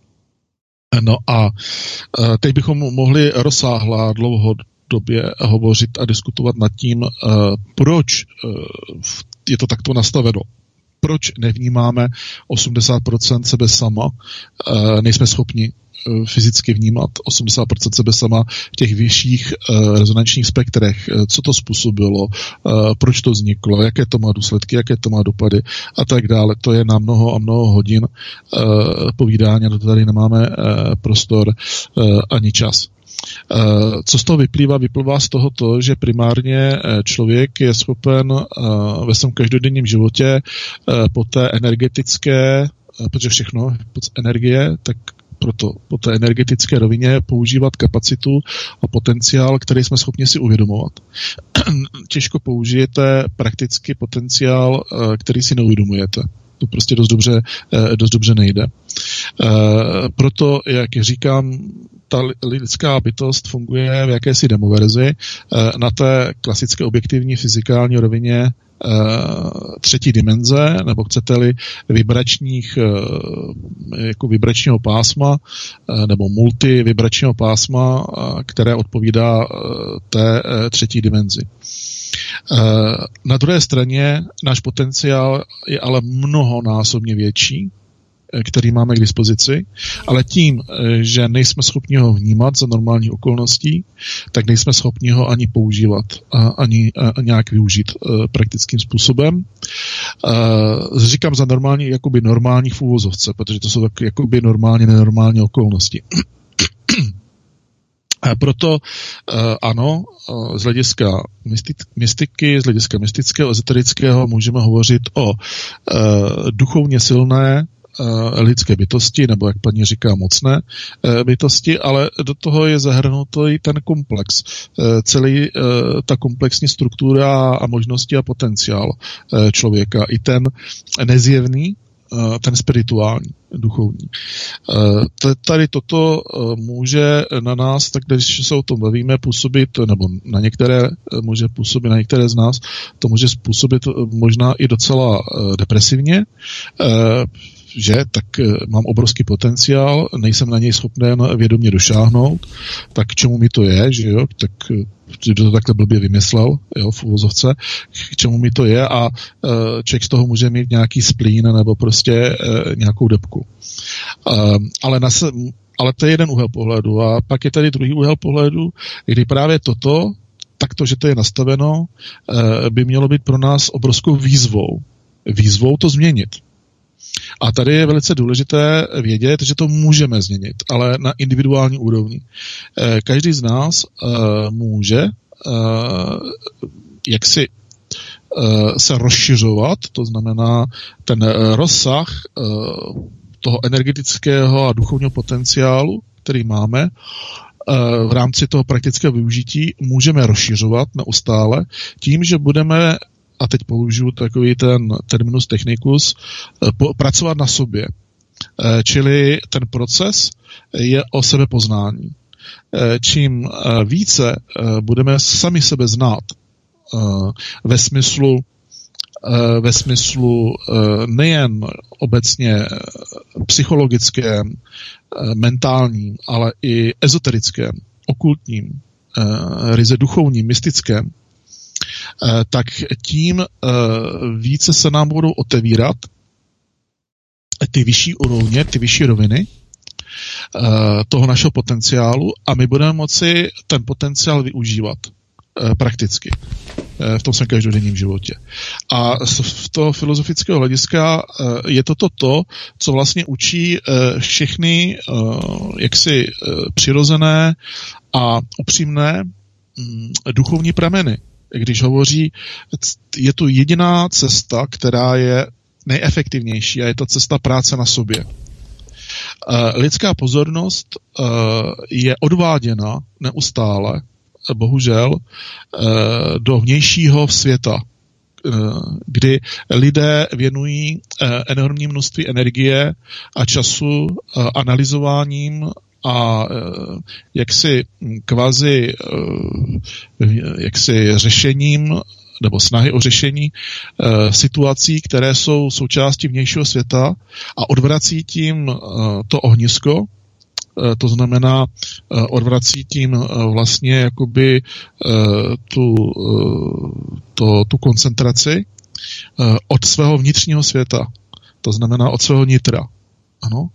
No a teď bychom mohli rozsáhla dlouhodobě hovořit a diskutovat nad tím, proč je to takto nastaveno. Proč nevnímáme osmdesát procent sebe sama, nejsme schopni fyzicky vnímat osmdesát procent sebe sama v těch vyšších rezonančních spektrech, co to způsobilo, proč to vzniklo, jaké to má důsledky, jaké to má dopady a tak dále. To je na mnoho a mnoho hodin povídání, a tady nemáme prostor ani čas. Co z toho vyplývá? Vyplývá z toho to, že primárně člověk je schopen ve svém každodenním životě po té energetické, protože všechno energie, tak proto po té energetické rovině používat kapacitu a potenciál, který jsme schopni si uvědomovat. Těžko použijete prakticky potenciál, který si neuvědomujete. To prostě dost dobře, dost dobře nejde. Proto, jak říkám, ta lidská bytost funguje v jakési demoverzi na té klasické objektivní fyzikální rovině třetí dimenze, nebo chcete-li vibračních, jako vibračního pásma, nebo multivibračního pásma, které odpovídá té třetí dimenzi. Na druhé straně náš potenciál je ale mnohonásobně větší, který máme k dispozici, ale tím, že nejsme schopni ho vnímat za normální okolností, tak nejsme schopni ho ani používat, ani nějak využít praktickým způsobem. Říkám za normální, jakoby normální v úvozovce, protože to jsou tak jakoby normálně, nenormální okolnosti. A proto ano, z hlediska mystiky, z hlediska mystického, ezoterického můžeme hovořit o duchovně silné lidské bytosti, nebo jak paní říká, mocné bytosti, ale do toho je zahrnutý i ten komplex. Celý ta komplexní struktura a možnosti a potenciál člověka. I ten nezjevný, ten spirituální, duchovní. Tady toto může na nás, tak když se o tom bavíme, působit, nebo na některé, může působit na některé z nás, to může způsobit možná i docela depresivně. že tak mám obrovský potenciál, nejsem na něj schopen vědomě došáhnout, tak k čemu mi to je, že jo, tak kdo to takhle blbě vymyslel, jo, v uvozovce, k čemu mi to je a člověk z toho může mít nějaký splín nebo prostě nějakou debku. Ale, na, ale to je jeden úhel pohledu a pak je tady druhý úhel pohledu, kdy právě toto, tak to, že to je nastaveno, by mělo být pro nás obrovskou výzvou. Výzvou to změnit. A tady je velice důležité vědět, že to můžeme změnit, ale na individuální úrovni. Každý z nás může jaksi se rozšiřovat, to znamená ten rozsah toho energetického a duchovního potenciálu, který máme, v rámci toho praktického využití můžeme rozšiřovat neustále tím, že budeme, a teď použiju takový ten terminus technicus, pracovat na sobě. Čili ten proces je o sebepoznání. Čím více budeme sami sebe znát ve smyslu ve smyslu nejen obecně psychologickém, mentálním, ale i ezoterickém, okultním, ryze duchovním, mystickém, tak tím více se nám budou otevírat ty vyšší úrovně, ty vyšší roviny toho našeho potenciálu a my budeme moci ten potenciál využívat prakticky v tom svém každodenním životě. A z toho filozofického hlediska je toto to, co vlastně učí všechny jaksi přirozené a upřímné duchovní prameny. Když hovoří, je tu jediná cesta, která je nejefektivnější a je to cesta práce na sobě. Lidská pozornost je odváděna neustále bohužel do vnějšího světa, kdy lidé věnují enormní množství energie a času analyzováním a jaksi kvazi jaksi řešením nebo snahy o řešení situací, které jsou součástí vnějšího světa a odvrací tím to ohnisko, to znamená odvrací tím vlastně jakoby tu, to, tu koncentraci od svého vnitřního světa, to znamená od svého nitra. Ano.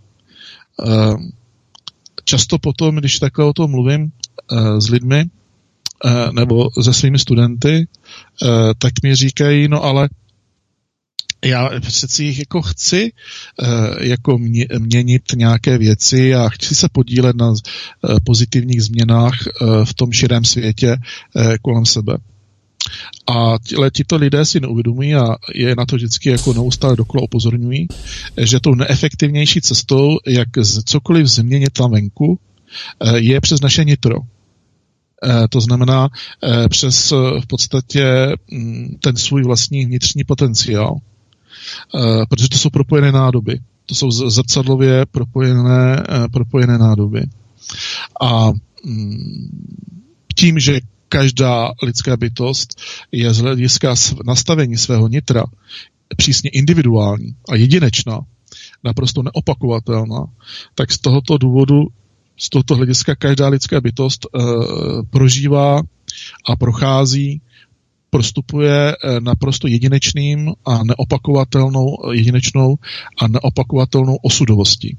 Často potom, když takhle o tom mluvím s lidmi nebo se svými studenty, tak mi říkají, no ale já přeci jich jako chci jako měnit nějaké věci a chci se podílet na pozitivních změnách v tom širém světě kolem sebe. A tito lidé si neuvědomují a je na to vždycky jako neustále dokola upozorňují, že tou neefektivnější cestou, jak cokoliv změnit tam venku, je přes naše nitro. To znamená přes v podstatě ten svůj vlastní vnitřní potenciál. Protože to jsou propojené nádoby. To jsou zrcadlově propojené, propojené nádoby. A tím, že každá lidská bytost je z hlediska nastavení svého nitra přísně individuální a jedinečná, naprosto neopakovatelná, tak z tohoto důvodu, z tohoto hlediska každá lidská bytost uh, prožívá a prochází, prostupuje naprosto jedinečným a neopakovatelnou, jedinečnou a neopakovatelnou osudovostí.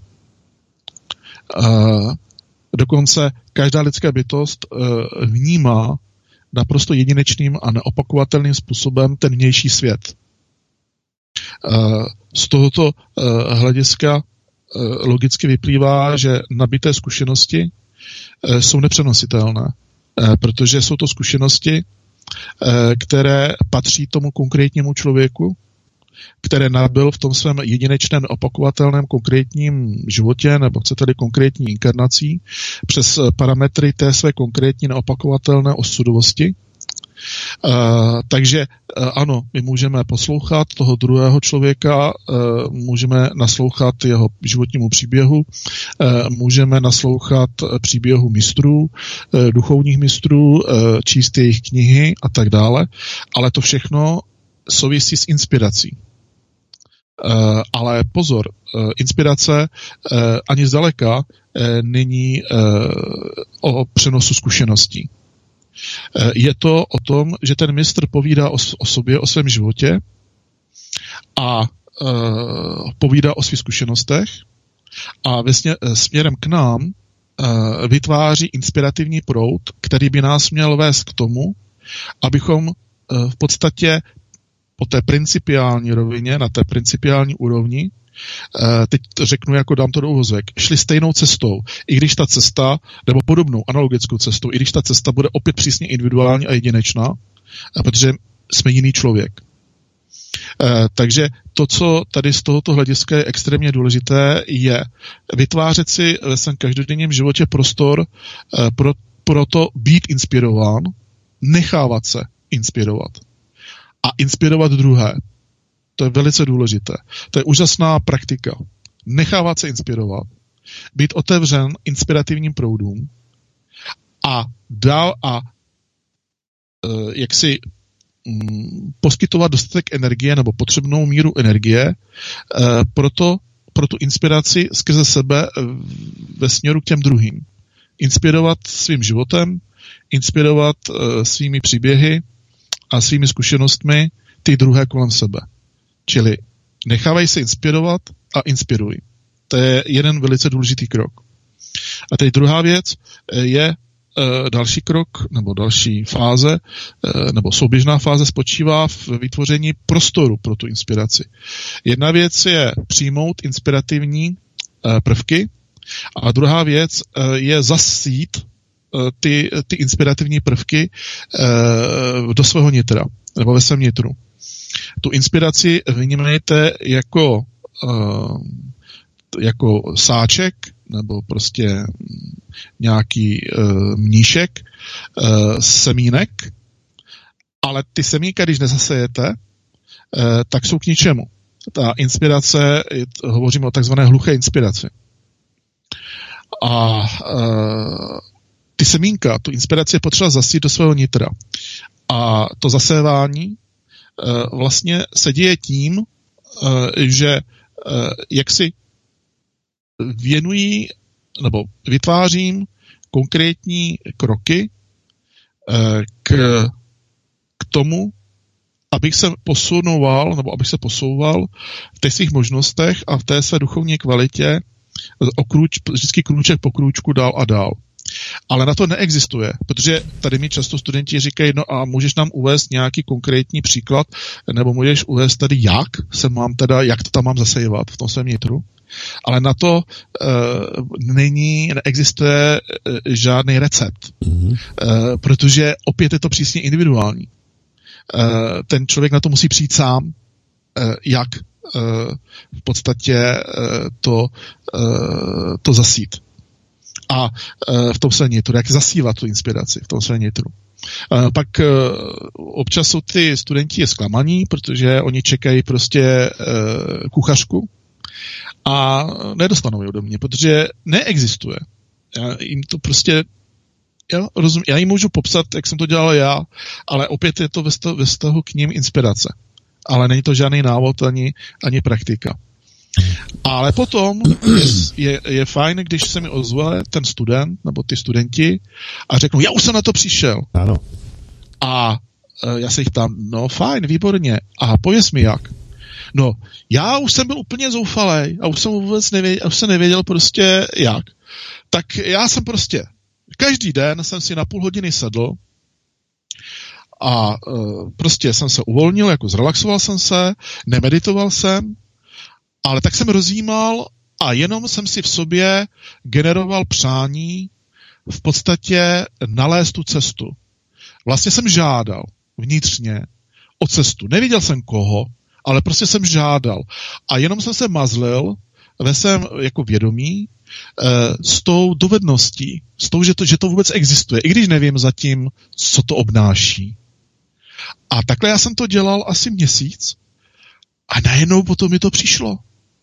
Uh, dokonce každá lidská bytost uh, vnímá naprosto jedinečným a neopakovatelným způsobem ten vnější svět. Uh, z tohoto uh, hlediska uh, logicky vyplývá, že nabité zkušenosti uh, jsou nepřenositelné, uh, protože jsou to zkušenosti, které patří tomu konkrétnímu člověku, které nabyl v tom svém jedinečném, opakovatelném konkrétním životě, nebo chcete-li konkrétní inkarnací, přes parametry té své konkrétní neopakovatelné osudovosti. Uh, takže uh, ano, my můžeme poslouchat toho druhého člověka, uh, můžeme naslouchat jeho životnímu příběhu, uh, můžeme naslouchat příběhu mistrů, uh, duchovních mistrů, uh, číst jejich knihy a tak dále, ale to všechno souvisí s inspirací. ale pozor, inspirace ani zdaleka není o přenosu zkušeností. Je to o tom, že ten mistr povídá o, o sobě, o svém životě a povídá o svých zkušenostech a vlastně směrem k nám vytváří inspirativní proud, který by nás měl vést k tomu, abychom v podstatě po té principiální rovině, na té principiální úrovni, teď to řeknu, jako dám to do uvozek, šli stejnou cestou, i když ta cesta, nebo podobnou analogickou cestou, i když ta cesta bude opět přísně individuální a jedinečná, protože jsme jiný člověk. Takže to, co tady z tohoto hlediska je extrémně důležité, je vytvářet si ve svém každodenním životě prostor pro, pro to být inspirován, nechávat se inspirovat a inspirovat druhé. To je velice důležité. To je úžasná praktika. Nechávat se inspirovat, být otevřen inspirativním proudům a dál a e, jak si m, poskytovat dostatek energie nebo potřebnou míru energie e, proto, pro tu inspiraci skrze sebe ve směru k těm druhým. Inspirovat svým životem, inspirovat e, svými příběhy a svými zkušenostmi ty druhé kolem sebe. Čili nechávaj se inspirovat a inspiruj. To je jeden velice důležitý krok. A teď druhá věc je e, další krok, nebo další fáze, e, nebo souběžná fáze spočívá v vytvoření prostoru pro tu inspiraci. Jedna věc je přijmout inspirativní e, prvky a druhá věc e, je zasít e, ty, ty inspirativní prvky e, do svého nitra, nebo ve svém nitru. Tu inspiraci vnímejte jako, uh, jako sáček nebo prostě nějaký uh, mníšek uh, semínek, ale ty semínka, když nezasejete, uh, tak jsou k ničemu. Ta inspirace, hovoříme o takzvané hluché inspiraci. A uh, ty semínka, tu inspiraci je potřeba zasít do svého nitra. A to zasévání vlastně se děje tím, že jak si věnují nebo vytvářím konkrétní kroky k, k tomu, abych se posunoval nebo abych se posouval v těch svých možnostech a v té své duchovní kvalitě o krůč, vždycky krůček po krůčku dál a dál. Ale na to neexistuje, protože tady mi často studenti říkají, no a můžeš nám uvést nějaký konkrétní příklad, nebo můžeš uvést tady jak se mám teda, jak to tam mám zasejvat v tom svém nitru. Ale na to uh, není, neexistuje uh, žádný recept, mm-hmm. uh, protože opět je to přísně individuální. Uh, ten člověk na to musí přijít sám, uh, jak uh, v podstatě uh, to, uh, to zasít. A e, v tom svém nitru, jak zasívat tu inspiraci v tom svém nitru. E, pak e, občas jsou ty studenti je zklamaní, protože oni čekají prostě e, kuchařku a nedostanou ji ode mě, protože neexistuje. Já jim to prostě, já, rozum, já jim můžu popsat, jak jsem to dělal já, ale opět je to ve vztahu, ve vztahu k ním inspirace. Ale není to žádný návod ani, ani praktika. Ale potom je, je, je fajn, když se mi ozve ten student nebo ty studenti a řeknou, já už jsem na to přišel. Ano. A e, já se jich tam, no fajn, výborně. A pověz mi jak. No, já už jsem byl úplně zoufalej a už jsem vůbec nevěděl, už jsem nevěděl prostě jak. Tak já jsem prostě, každý den jsem si na půl hodiny sedl a e, prostě jsem se uvolnil, jako zrelaxoval jsem se, nemeditoval jsem, ale tak jsem rozjímal a jenom jsem si v sobě generoval přání v podstatě nalézt tu cestu. Vlastně jsem žádal vnitřně o cestu. Neviděl jsem koho, ale prostě jsem žádal. A jenom jsem se mazlil ve svém jako vědomí eh, s tou dovedností, s tou, že to, že to vůbec existuje, i když nevím zatím, co to obnáší. A takhle já jsem to dělal asi měsíc a najednou potom mi to přišlo.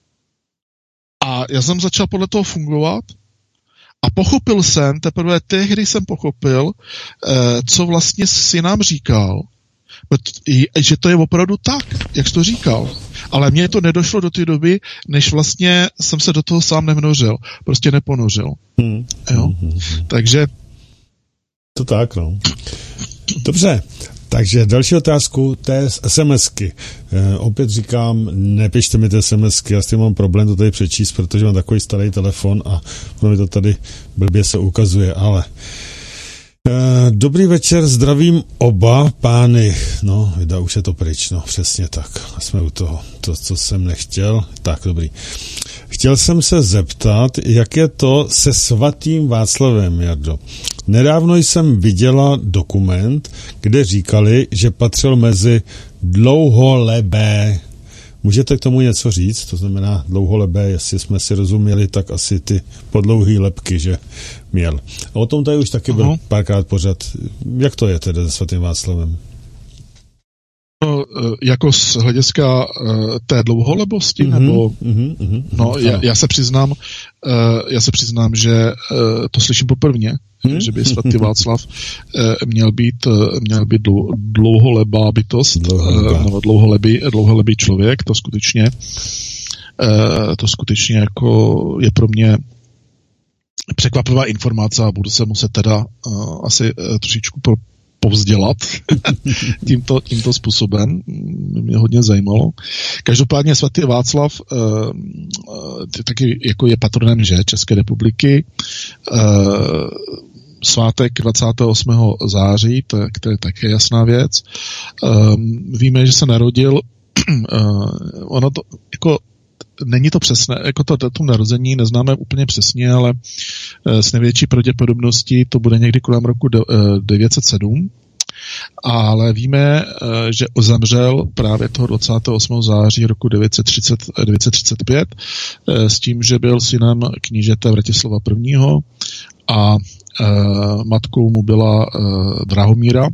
A já jsem začal podle toho fungovat a pochopil jsem, teprve tehdy jsem pochopil, co vlastně si nám říkal, že to je opravdu tak, jak jsi to říkal. Ale mně to nedošlo do té doby, než vlastně jsem se do toho sám nevnořil. Prostě neponořil. Hmm. Jo? Hmm. Takže... To tak, no. Dobře. Takže další otázku, to je z SMSky. E, opět říkám, nepište mi ty SMSky, já s tím mám problém to tady přečíst, protože mám takový starý telefon a ono mi to tady blbě se ukazuje, ale e, dobrý večer, zdravím oba pány. No, vida, už je to pryč, no, přesně tak. Jsme u toho, to, co jsem nechtěl. Tak, dobrý. Chtěl jsem se zeptat, jak je to se svatým Václavem, Jardo. Nedávno jsem viděla dokument, kde říkali, že patřil mezi dlouholebé. Můžete k tomu něco říct? To znamená dlouholebé, jestli jsme si rozuměli, tak asi ty podlouhý lebky, že měl. A o tom tady už taky byl párkrát pořad. Jak to je teda se svatým Václavem? No, jako z hlediska uh, té dlouholebosti, mm-hmm, nebo mm-hmm, mm-hmm, no, já, já se přiznám, uh, já se přiznám, že uh, to slyším poprvně, mm-hmm. že by svatý Václav uh, měl být, uh, měl být dlou, dlouholebá bytost, uh, nebo dlouholebý, dlouholebý člověk, to skutečně, uh, to skutečně jako je pro mě překvapivá informace a budu se muset teda uh, asi uh, trošičku pro povzdělat tímto, tímto způsobem. Mě hodně zajímalo. Každopádně svatý Václav uh, uh, taky jako je patronem, že, České republiky. Uh, svátek dvacátého osmého září, to, to je také jasná věc. Uh, víme, že se narodil uh, ono to jako není to přesné, jako to datum narození neznáme úplně přesně, ale s největší pravděpodobností to bude někdy kolem roku devět set sedm, ale víme, že zemřel právě toho dvacátého osmého září roku devět set třicet pět s tím, že byl synem knížete Vratislava prvního a matkou mu byla Drahomíra,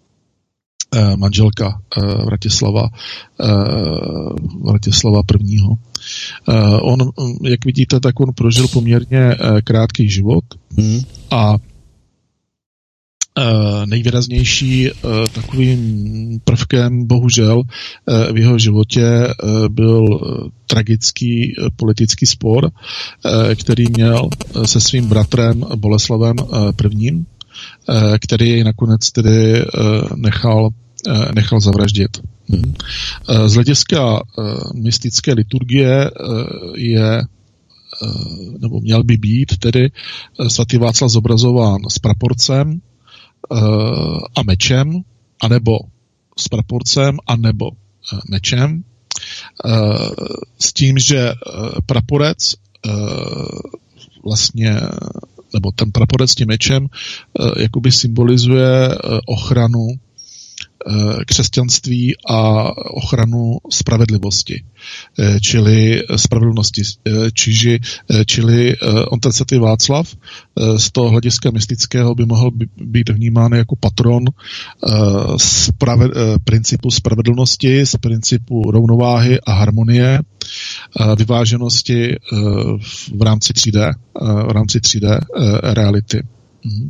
manželka Vratislava, Vratislava prvního. On, jak vidíte, tak on prožil poměrně krátký život hmm. a nejvýraznější takovým prvkem, bohužel, v jeho životě byl tragický politický spor, který měl se svým bratrem Boleslavem prvním, který jej nakonec tedy nechal, nechal zavraždit. Hmm. Z hlediska mystické liturgie je, nebo měl by být tedy svatý Václav zobrazován s praporcem a mečem, anebo s praporcem a nebo mečem, s tím, že praporec vlastně, nebo ten praporec s tím mečem jakoby symbolizuje ochranu křesťanství a ochranu spravedlivosti, čili spravedlnosti, čiži, čili on ten svatý Václav z toho hlediska mystického by mohl být vnímán jako patron sprave, principu spravedlnosti, z principu rovnováhy a harmonie, vyváženosti v rámci tři dé, v rámci tři dé reality. Mhm.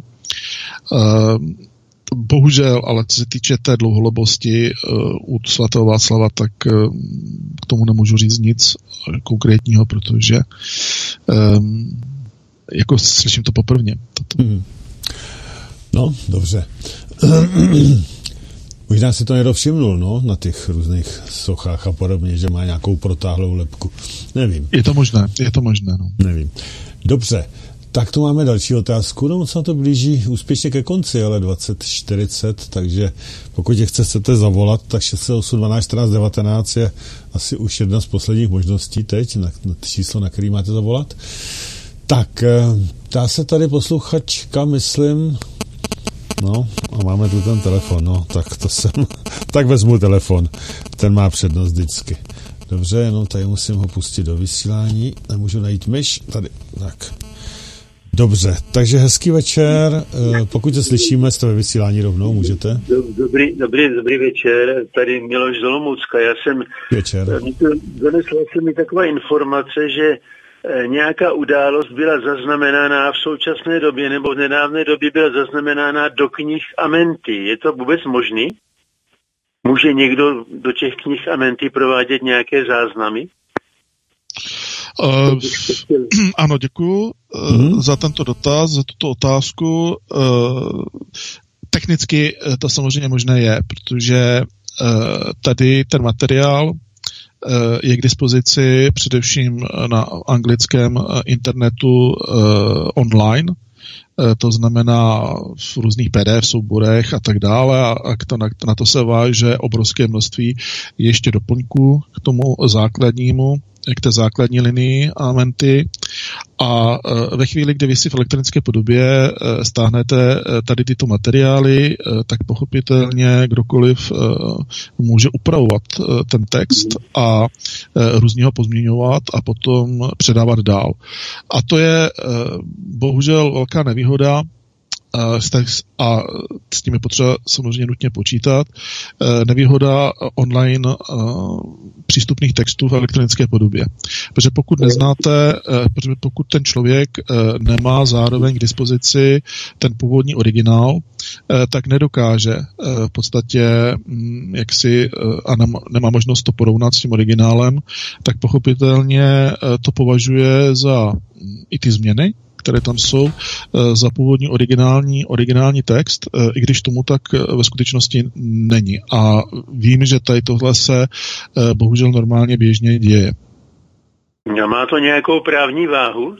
Bohužel, ale co se týče té dlouholobosti uh, u svatého Václava, tak uh, k tomu nemůžu říct nic konkrétního, protože um, jako slyším to poprvně. Hmm. No, dobře. Možná si to někdo všimnul, no, na těch různých sochách a podobně, že má nějakou protáhlou lebku. Nevím. Je to možné, je to možné, no. Nevím. Dobře. Tak tu máme další otázku, no se to blíží úspěšně ke konci, ale dvacet čtyřicet, takže pokud je chcete zavolat, tak šest osm dvanáct čtrnáct devatenáct je asi už jedna z posledních možností teď, na, na číslo, na který máte zavolat. Tak, dá se tady posluchačka, myslím, no a máme tu ten telefon, no tak to jsem, tak vezmu telefon, ten má přednost vždycky. Dobře, jenom tady musím ho pustit do vysílání, nemůžu najít myš, tady, tak. Dobře, takže hezký večer. Pokud se slyšíme, jste ve vysílání rovnou, můžete? Dobrý, dobrý, dobrý večer, tady Miloš z Olomoucka. Já jsem, večer. Donesla se mi taková informace, že nějaká událost byla zaznamenána v současné době nebo v nedávné době byla zaznamenána do knih Amenty. Je to vůbec možný? Může někdo do těch knih Amenty provádět nějaké záznamy? Uh, ano, děkuju uh, mm. za tento dotaz, za tuto otázku. Uh, technicky to samozřejmě možné je, protože uh, tady ten materiál uh, je k dispozici především na anglickém internetu uh, online. To znamená v různých P D F souborech a tak dále a to, na, na to se váže obrovské množství ještě doplňků k tomu základnímu, k té základní linii Amenty a ve chvíli, kdy vy si v elektronické podobě stáhnete tady tyto materiály, tak pochopitelně kdokoliv může upravovat ten text a různě ho pozměňovat a potom předávat dál. A to je bohužel velká nevýhoda a s tím je potřeba samozřejmě nutně počítat. Nevýhoda online přístupných textů v elektronické podobě. Protože pokud neznáte, protože pokud ten člověk nemá zároveň k dispozici ten původní originál, tak nedokáže v podstatě jaksi a nemá možnost to porovnat s tím originálem, tak pochopitelně to považuje za i ty změny, které tam jsou, za původní originální, originální text, i když tomu tak ve skutečnosti není. A vím, že tady tohle se bohužel normálně běžně děje. A má to nějakou právní váhu?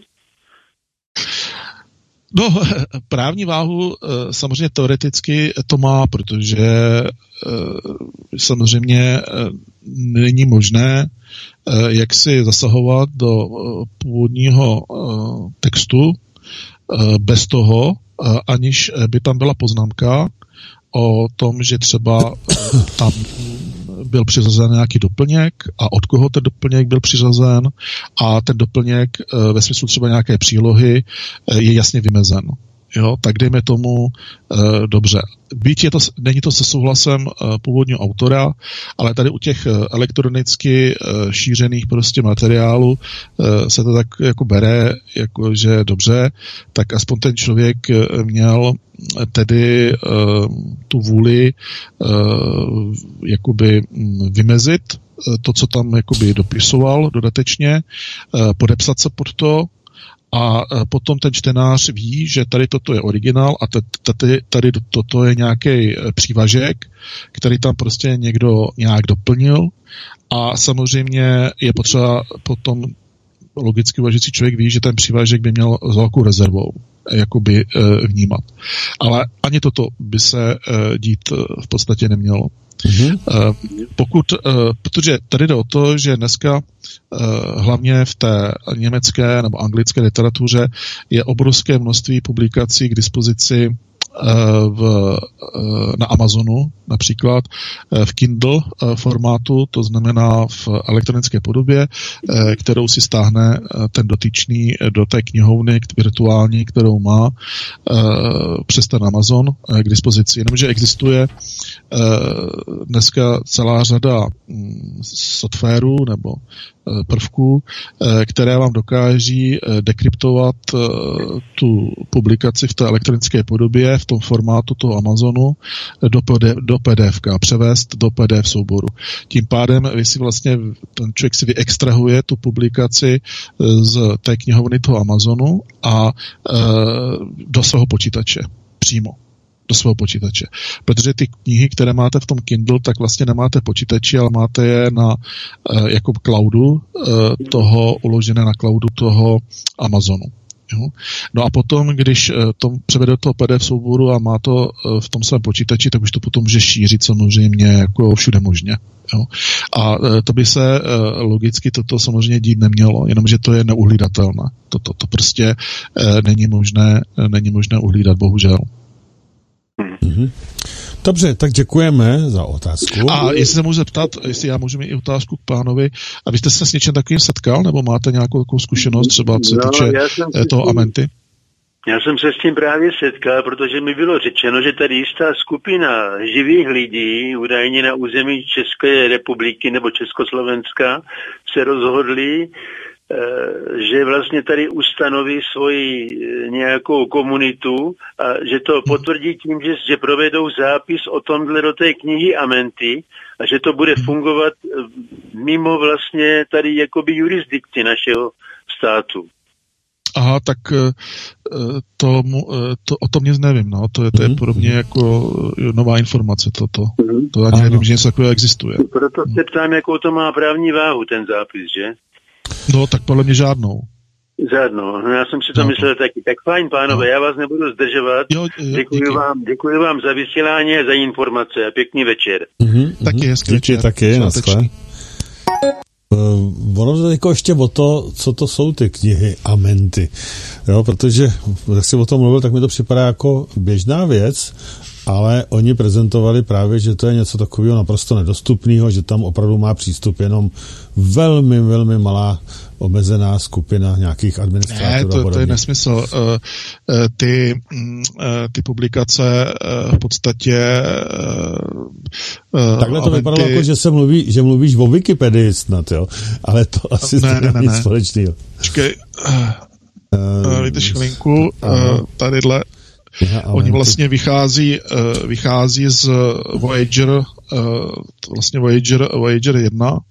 No, právní váhu samozřejmě teoreticky to má, protože samozřejmě není možné jak si zasahovat do původního textu bez toho, aniž by tam byla poznámka o tom, že třeba tam byl přiřazen nějaký doplněk a od koho ten doplněk byl přiřazen a ten doplněk ve smyslu třeba nějaké přílohy je jasně vymezen. Jo, tak dejme tomu e, dobře. Byť je to, není to se souhlasem e, původního autora, ale tady u těch e, elektronicky e, šířených prostě materiálů e, se to tak jako bere, jako že dobře, tak aspoň ten člověk e, měl tedy e, tu vůli e, jakoby vymezit e, to, co tam jakoby dopisoval dodatečně, e, podepsat se pod to, a potom ten čtenář ví, že tady toto je originál a tady, tady toto je nějaký přívažek, který tam prostě někdo nějak doplnil a samozřejmě je potřeba potom logicky uvažující člověk ví, že ten přívažek by měl s velkou rezervou jakoby vnímat. Ale ani toto by se dít v podstatě nemělo. Mm-hmm. Pokud, protože tady jde o to, že dneska hlavně v té německé nebo anglické literatuře je obrovské množství publikací k dispozici v, na Amazonu, například v Kindle formátu, to znamená v elektronické podobě, kterou si stáhne ten dotyčný do té knihovny virtuální, kterou má přes ten Amazon k dispozici. Jenomže existuje dneska celá řada softwarů nebo prvků, které vám dokáží dekryptovat tu publikaci v té elektronické podobě v tom formátu toho Amazonu do, do P D F ka, převést do P D F souboru. Tím pádem vy si vlastně, ten člověk si vyextrahuje tu publikaci z té knihovny toho Amazonu a do svého počítače přímo. do svého počítače. Protože ty knihy, které máte v tom Kindle, tak vlastně nemáte počítači, ale máte je na jako cloudu toho, uložené na cloudu toho Amazonu. Jo? No a potom, když to převede do toho P D F souboru a má to v tom svém počítači, tak už to potom může šířit samozřejmě jako všude možně. Jo? A to by se logicky toto samozřejmě dít nemělo, jenomže to je neuhlídatelné. To, to, to prostě není možné, není možné uhlídat, bohužel. Mm-hmm. Dobře, tak děkujeme za otázku. A jestli se můžu zeptat, jestli já můžu mít i otázku k pánovi, a vy jste se s něčím takovým setkal, nebo máte nějakou takovou zkušenost, třeba co se no, týče toho tím, Amenty? Já jsem se s tím právě setkal, protože mi bylo řečeno, že tady jistá skupina živých lidí, údajně na území České republiky nebo Československa, se rozhodli že vlastně tady ustanoví svoji nějakou komunitu a že to potvrdí tím, že, že provedou zápis o tomhle do té knihy Amenty a že to bude fungovat mimo vlastně tady jakoby jurisdikci našeho státu. Aha, tak to, to, o tom nic nevím, no. To je, to je mm-hmm. podobně jako nová informace toto. Mm-hmm. To ani nevím, že něco takového existuje. Proto se ptám, jakou to má právní váhu, ten zápis, že? No, tak podle mě žádnou. Žádnou, no já jsem si to no. myslel taky. Tak fajn, pánové, no. Já vás nebudu zdržovat. Jo, jo, děkuji, vám, děkuji vám za vysílání a za informace a pěkný večer. Mm-hmm, taky hezký večer. Taky, naschle. Uh, ono to jako ještě o to, co to jsou ty knihy Amenty. Jo, protože, jak jsi o tom mluvil, tak mi to připadá jako běžná věc, ale oni prezentovali právě, že to je něco takového naprosto nedostupného, že tam opravdu má přístup jenom velmi, velmi malá omezená skupina nějakých administrátorů. Ne, to, to je nesmysl. Uh, uh, ty, uh, ty publikace uh, v podstatě uh, Takhle to vypadalo ty... jako, že se mluví, že mluvíš o Wikipedii snad, jo? Ale to asi ne, ne, ne, nic ne. společného. Počkej, uh, vydrž chvilinku, uh, tadyhle Aha, oni vlastně vychází, uh, vychází z Voyager, uh, vlastně Voyager, Voyager jedna uh,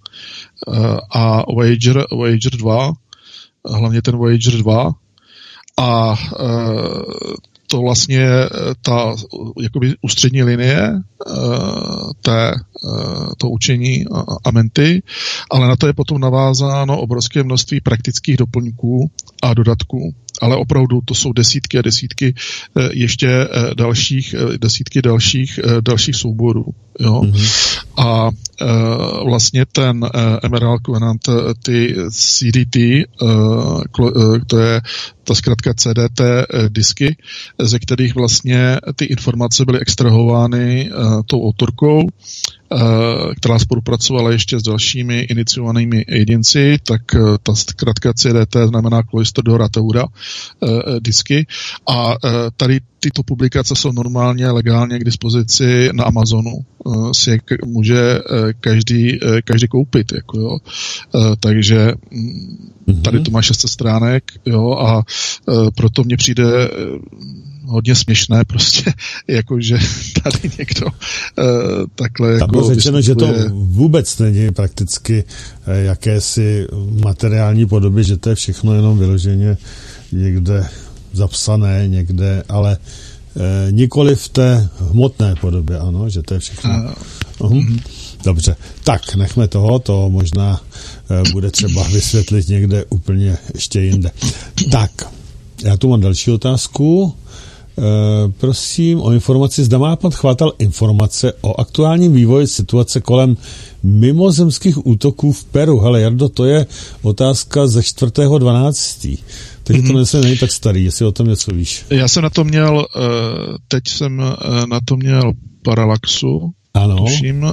a Voyager, Voyager dva, hlavně ten Voyager dva a uh, to vlastně ta jakoby ústřední linie uh, té, uh, to učení uh, Amenty, ale na to je potom navázáno obrovské množství praktických doplňků a dodatků. Ale opravdu to jsou desítky a desítky ještě dalších, desítky dalších, dalších souborů. Jo? Mm-hmm. A e, vlastně ten e, Emerald Covenant, ty C D T, e, klo, e, to je ta zkrátka C D T e, disky, ze kterých vlastně ty informace byly extrahovány e, tou autorkou, která spolupracovala ještě s dalšími iniciovanými jedinci, tak ta zkrátka C D T znamená Cloister Dora Teura disky a tady tyto publikace jsou normálně legálně k dispozici na Amazonu. Si je může každý, každý koupit. Jako jo. Takže tady to má šest set stránek, jo, a proto mně přijde hodně směšné prostě, jakože tady někdo uh, takhle tam jako... Tam bylo řečeno, že to vůbec není prakticky uh, jakési materiální podoby, že to je všechno jenom vyloženě někde zapsané, někde, ale uh, nikoli v té hmotné podobě, ano, že to je všechno. Uh, uh-huh. Dobře, tak nechme toho, to možná uh, bude třeba vysvětlit někde úplně ještě jinde. Tak, já tu mám další otázku. Uh, prosím o informaci, zda má pan Chvátal informace o aktuálním vývoji situace kolem mimozemských útoků v Peru. Hele, Jardo, to je otázka ze čtvrtého dvanáctého Takže mm-hmm. to nezase není tak starý, jestli o tom něco víš. Já jsem na to měl, uh, teď jsem uh, na to měl Parallaxu, ano. Tuším, uh,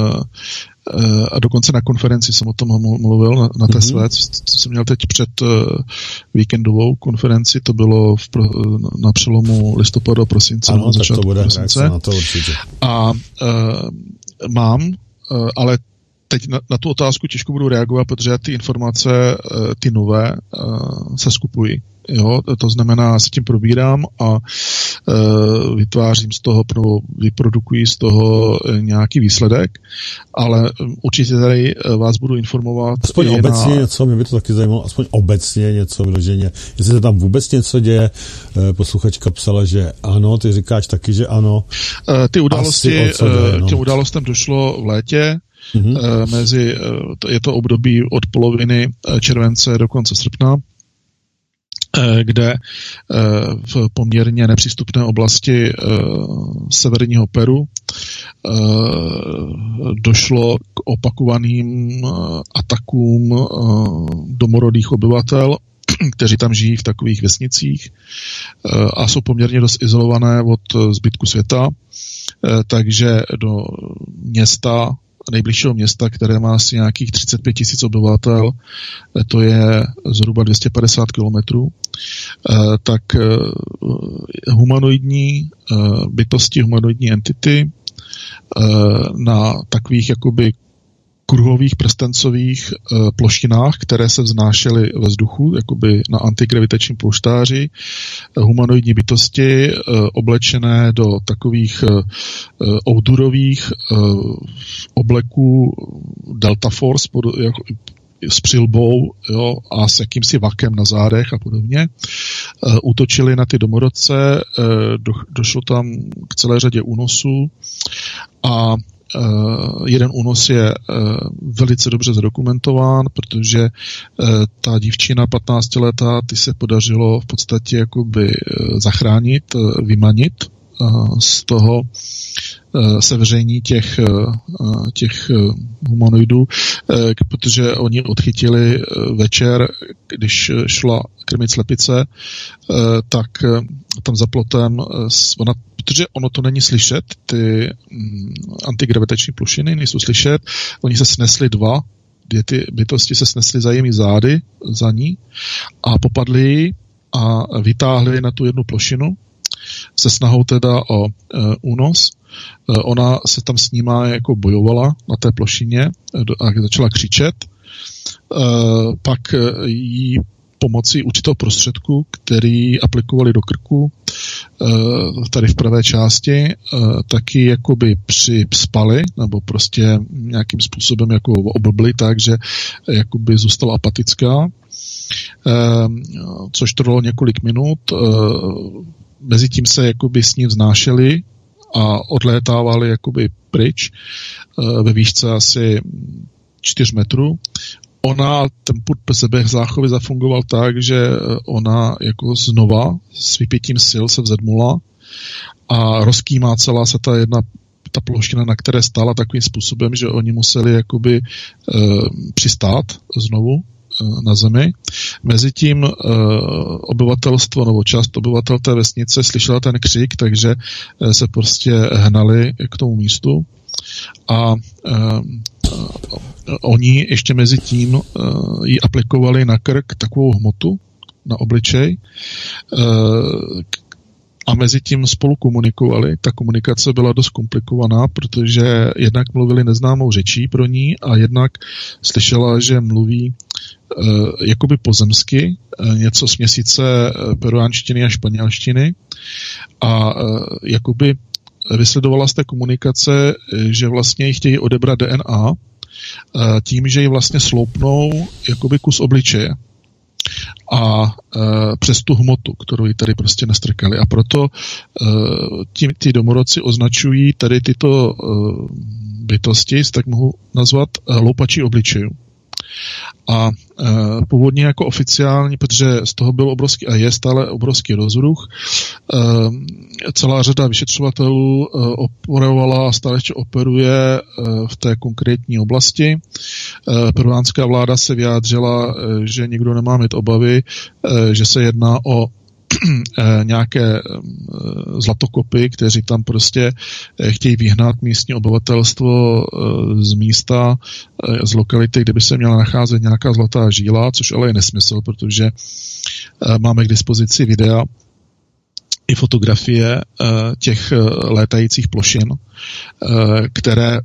uh, a dokonce na konferenci jsem o tom mluvil, na, na té mm-hmm. své, co, co jsem měl teď před uh, víkendovou konferenci, to bylo v, na přelomu listopadu a prosince. Ano, tak to bude reakce na to určitě. A uh, mám, uh, ale teď na, na tu otázku těžko budu reagovat, protože ty informace, uh, ty nové, uh, se skupují. Jo, to znamená, se tím probírám a e, vytvářím z toho, pro, vyprodukuji z toho nějaký výsledek, ale určitě tady vás budu informovat. Aspoň obecně na... něco, mě by to taky zajímalo, aspoň obecně něco vyloženě. Jestli se tam vůbec něco děje, e, posluchačka psala, že ano, ty říkáš taky, že ano. E, ty události, jde, no. Těm událostem došlo v létě, mm-hmm. e, mezi, e, je to období od poloviny července do konce srpna, kde v poměrně nepřístupné oblasti severního Peru došlo k opakovaným atakům domorodých obyvatel, kteří tam žijí v takových vesnicích a jsou poměrně dost izolované od zbytku světa, takže do města nejbližšího města, které má asi nějakých třicet pět tisíc obyvatel, to je zhruba dvě stě padesát kilometrů, tak humanoidní bytosti, humanoidní entity na takových jakoby kruhových prstencových uh, plošinách, které se vznášely ve vzduchu, jakoby na antigravitačním polštáři, uh, humanoidní bytosti uh, oblečené do takových uh, oudurových uh, obleků Delta Force pod, jako, s přilbou, jo, a s jakýmsi vakem na zádech a podobně. Uh, útočili na ty domorodce, uh, do, došlo tam k celé řadě únosů a Uh, jeden únos je uh, velice dobře zadokumentován, protože uh, ta dívčina patnáctiletá, ty se podařilo v podstatě jakoby uh, zachránit, uh, vymanit uh, z toho uh, sevření těch, uh, těch uh, humanoidů, uh, protože oni odchytili uh, večer, když šla krmit slepice, uh, tak uh, tam za plotem, uh, ona protože ono to není slyšet, ty mm, antigravitační plošiny nejsou slyšet, oni se snesli dva, dvě ty bytosti se snesly za jimi zády, za ní a popadli ji a vytáhli na tu jednu plošinu se snahou teda o e, únos. E, ona se tam s nima jako bojovala na té plošině a začala křičet. E, pak jí pomocí určitého prostředku, který aplikovali do krku, tady v pravé části, taky jakoby přispali, nebo prostě nějakým způsobem jako oblbli tak, že jakoby zůstala apatická, což trvalo několik minut. Mezitím se jakoby s ní vznášeli a odlétávali jakoby pryč ve výšce asi čtyři metrů. Ona, ten pud sebezáchovy zafungoval tak, že ona jako znova s vypětím sil se vzedmula a rozkýmácela se ta jedna ta plošina, na které stála takovým způsobem, že oni museli jakoby e, přistát znovu e, na zemi. Mezitím e, obyvatelstvo nebo část obyvatel té vesnice slyšela ten křik, takže e, se prostě hnali k tomu místu a e, oni ještě mezi tím uh, ji aplikovali na krk takovou hmotu, na obličej uh, a mezi tím spolu komunikovali. Ta komunikace byla dost komplikovaná, protože jednak mluvili neznámou řečí pro ní a jednak slyšela, že mluví uh, jakoby pozemsky, uh, něco směsice uh, peruánštiny a španělštiny a uh, jakoby vysledovala z té komunikace, že vlastně jí chtějí odebrat D N A tím, že ji vlastně sloupnou jakoby kus obličeje a e, přes tu hmotu, kterou ji tady prostě nastrkali. A proto e, tím, ty domorodci označují tady tyto e, bytosti, tak mohu nazvat e, loupačí obličejů. A e, původně jako oficiální, protože z toho byl obrovský a je stále obrovský rozruch, e, celá řada vyšetřovatelů e, operovala a stále ještě operuje e, v té konkrétní oblasti. E, peruánská vláda se vyjádřila, e, že nikdo nemá mít obavy, e, že se jedná o nějaké zlatokopy, kteří tam prostě chtějí vyhnat místní obyvatelstvo z místa, z lokality, kde by se měla nacházet nějaká zlatá žíla, což ale je nesmysl, protože máme k dispozici videa i fotografie těch létajících plošin, které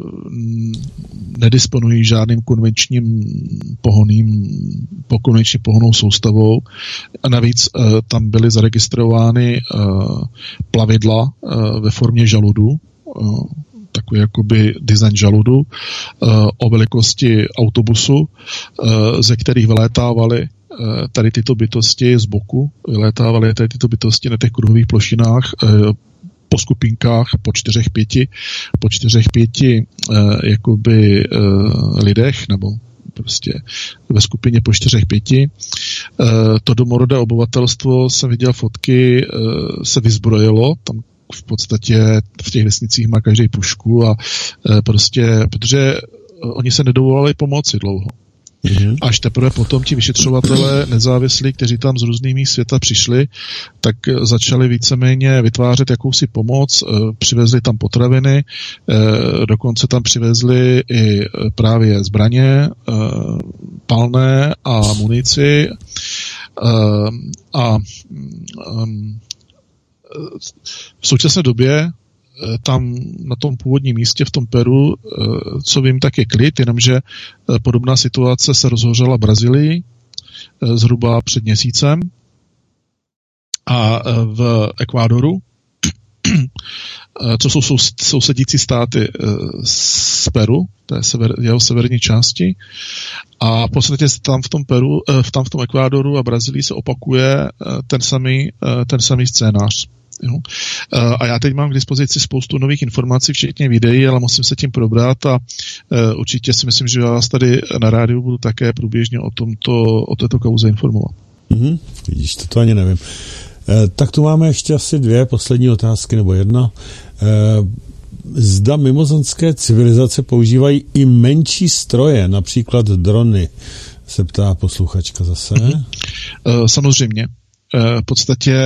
nedisponují žádným konvenčním pohonným, konvenční pohonnou soustavou. A navíc tam byly zaregistrovány plavidla ve formě žaludu, takový jakoby design žaludu, o velikosti autobusu, ze kterých vylétávaly tady tyto bytosti z boku, vylétávaly tady tyto bytosti na těch kruhových plošinách po skupinkách, po čtyřech, pěti, po čtyřech, pěti eh, jakoby eh, lidech, nebo prostě ve skupině po čtyřech, pěti. Eh, to domorodé obyvatelstvo, jsem viděl fotky, eh, se vyzbrojilo, tam v podstatě v těch vesnicích má každý pušku a eh, prostě, protože oni se nedovolali pomoci dlouho. Mm-hmm. Až teprve potom ti vyšetřovatelé nezávislí, kteří tam z různých míst světa přišli, tak začali víceméně vytvářet jakousi pomoc, přivezli tam potraviny, dokonce tam přivezli i právě zbraně, palné a munici a v současné době tam na tom původním místě v tom Peru, co vím, tak je klid, jenomže podobná situace se rozhořela v Brazílii zhruba před měsícem a v Ekvádoru, co jsou sousedící státy z Peru, to je sever, jeho severní části, a v podstatě tam v tom Peru, tam v tom Ekvádoru a Brazílii se opakuje ten samý, ten samý scénář. Jo. A já teď mám k dispozici spoustu nových informací, včetně videí, ale musím se tím probrat a určitě si myslím, že já vás tady na rádiu budu také průběžně o tomto, o této kauze informovat. Mm-hmm. Vidíš, to, to ani nevím. E, tak tu máme ještě asi dvě poslední otázky, nebo jedna. E, zda mimozemské civilizace používají i menší stroje, například drony, se ptá posluchačka zase. Mm-hmm. E, samozřejmě. E, v podstatě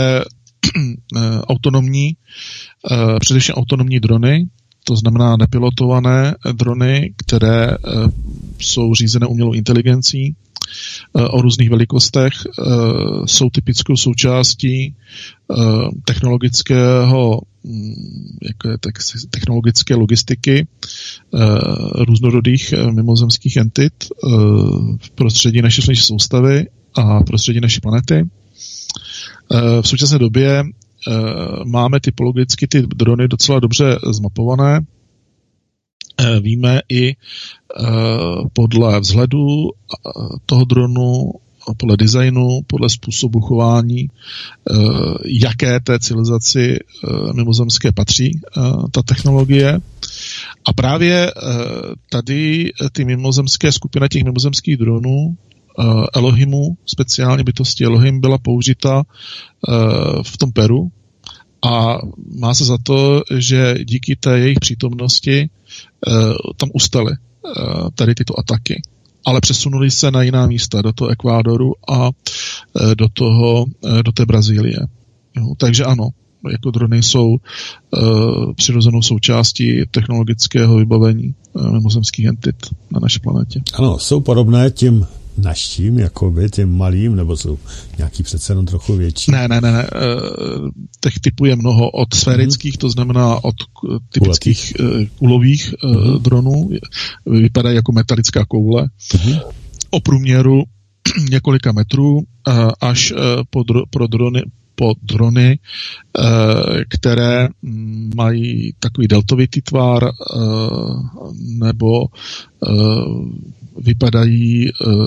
autonomní, především autonomní drony, to znamená nepilotované drony, které jsou řízené umělou inteligencí o různých velikostech, jsou typickou součástí technologického, jako je technologické logistiky různorodých mimozemských entit v prostředí naší slunečné soustavy a v prostředí naší planety. V současné době máme typologicky ty drony docela dobře zmapované. Víme i podle vzhledu toho dronu, podle designu, podle způsobu chování, jaké té civilizaci mimozemské patří ta technologie. A právě tady ty mimozemské skupina těch mimozemských dronů Elohimu, speciálně bytosti Elohim, byla použita v tom Peru a má se za to, že díky té jejich přítomnosti tam ustaly tady tyto ataky. Ale přesunuli se na jiná místa, do toho Ekvádoru a do, toho, do té Brazílie. Jo, takže ano, jako drony jsou uh, přirozenou součástí technologického vybavení uh, mimozemských entit na naší planetě. Ano, jsou podobné tím naším, jakoby, tím malým, nebo jsou nějaký přece jenom trochu větší? Ne, ne, ne, ne. Těch typů je mnoho, od sférických, to znamená od typických uh, kulových uh, uh-huh. dronů, vypadají jako metalická koule, uh-huh. o průměru několika metrů, uh, až uh, po, dro, pro drony, po drony, uh, které mají takový deltovitý tvar, uh, nebo uh, vypadají,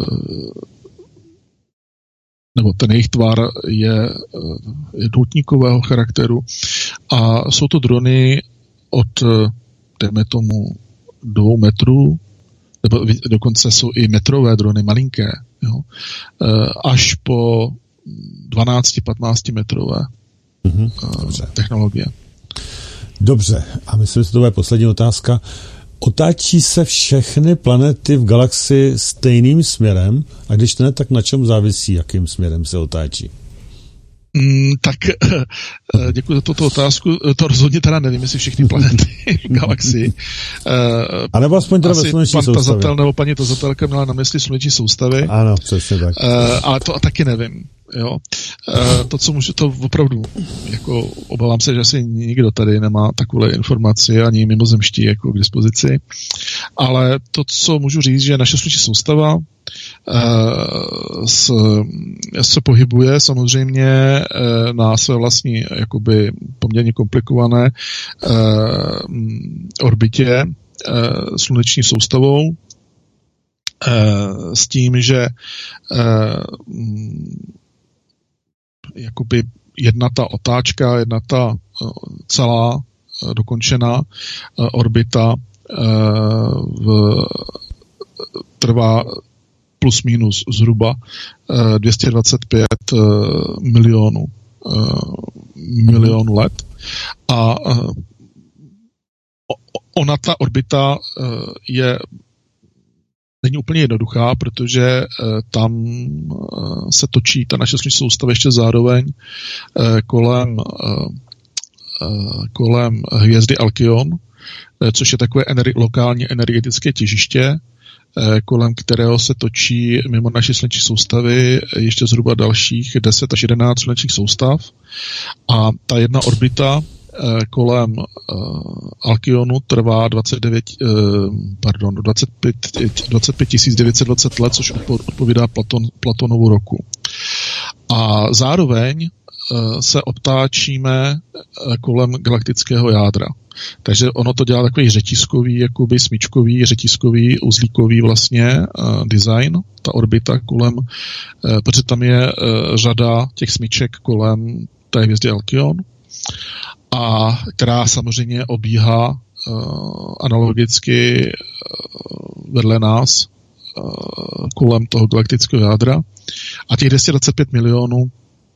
nebo ten jejich tvar je, je doutníkového charakteru a jsou to drony od, dejme tomu, dvou metrů, nebo dokonce jsou i metrové drony, malinké, jo, až po dvanáct patnáct metrové mm-hmm. technologie. Dobře, a myslím, že to bude poslední otázka. Otáčí se všechny planety v galaxii stejným směrem? A když ne, tak na čem závisí, jakým směrem se otáčí? Mm, tak děkuji za tuto otázku. To rozhodně teda nevím, jestli všechny planety v galaxii. A nebo aspoň teda ve sluneční pan soustavě. Tazatel nebo paní tazatelka měla na mysli sluneční soustavy. Ano, přesně tak. Ale to taky nevím. Jo. To, co můžu, to opravdu, jako obávám se, že asi nikdo tady nemá takové informaci, ani mimozemští jako k dispozici. Ale to, co můžu říct, že naše sluneční soustava se, se pohybuje samozřejmě na své vlastní jakoby poměrně komplikované orbitě sluneční soustavou s tím, že jakoby jedna ta otáčka, jedna ta celá dokončená orbita v, trvá plus minus zhruba dvě stě dvacet pět milionů milionů let. A ona, ta orbita je není úplně jednoduchá, protože tam se točí ta naše sluneční soustava ještě zároveň kolem, kolem hvězdy Alkion, což je takové ener- lokální energetické těžiště, kolem kterého se točí mimo naší sluneční soustavy ještě zhruba dalších deset až jedenáct slunečních soustav. A ta jedna orbita kolem Alkionu trvá dvacet devět, pardon, dvacet pět tisíc devět set dvacet let, což odpovídá Platon, Platonovu roku. A zároveň se obtáčíme kolem galaktického jádra. Takže ono to dělá takový řetiskový, jakoby smyčkový, řetiskový, uzlíkový vlastně uh, design, ta orbita kolem, uh, protože tam je uh, řada těch smyček kolem té hvězdy Alkion, a která samozřejmě obíhá uh, analogicky uh, vedle nás uh, kolem toho galaktického jádra. A těch dvě stě dvacet pět milionů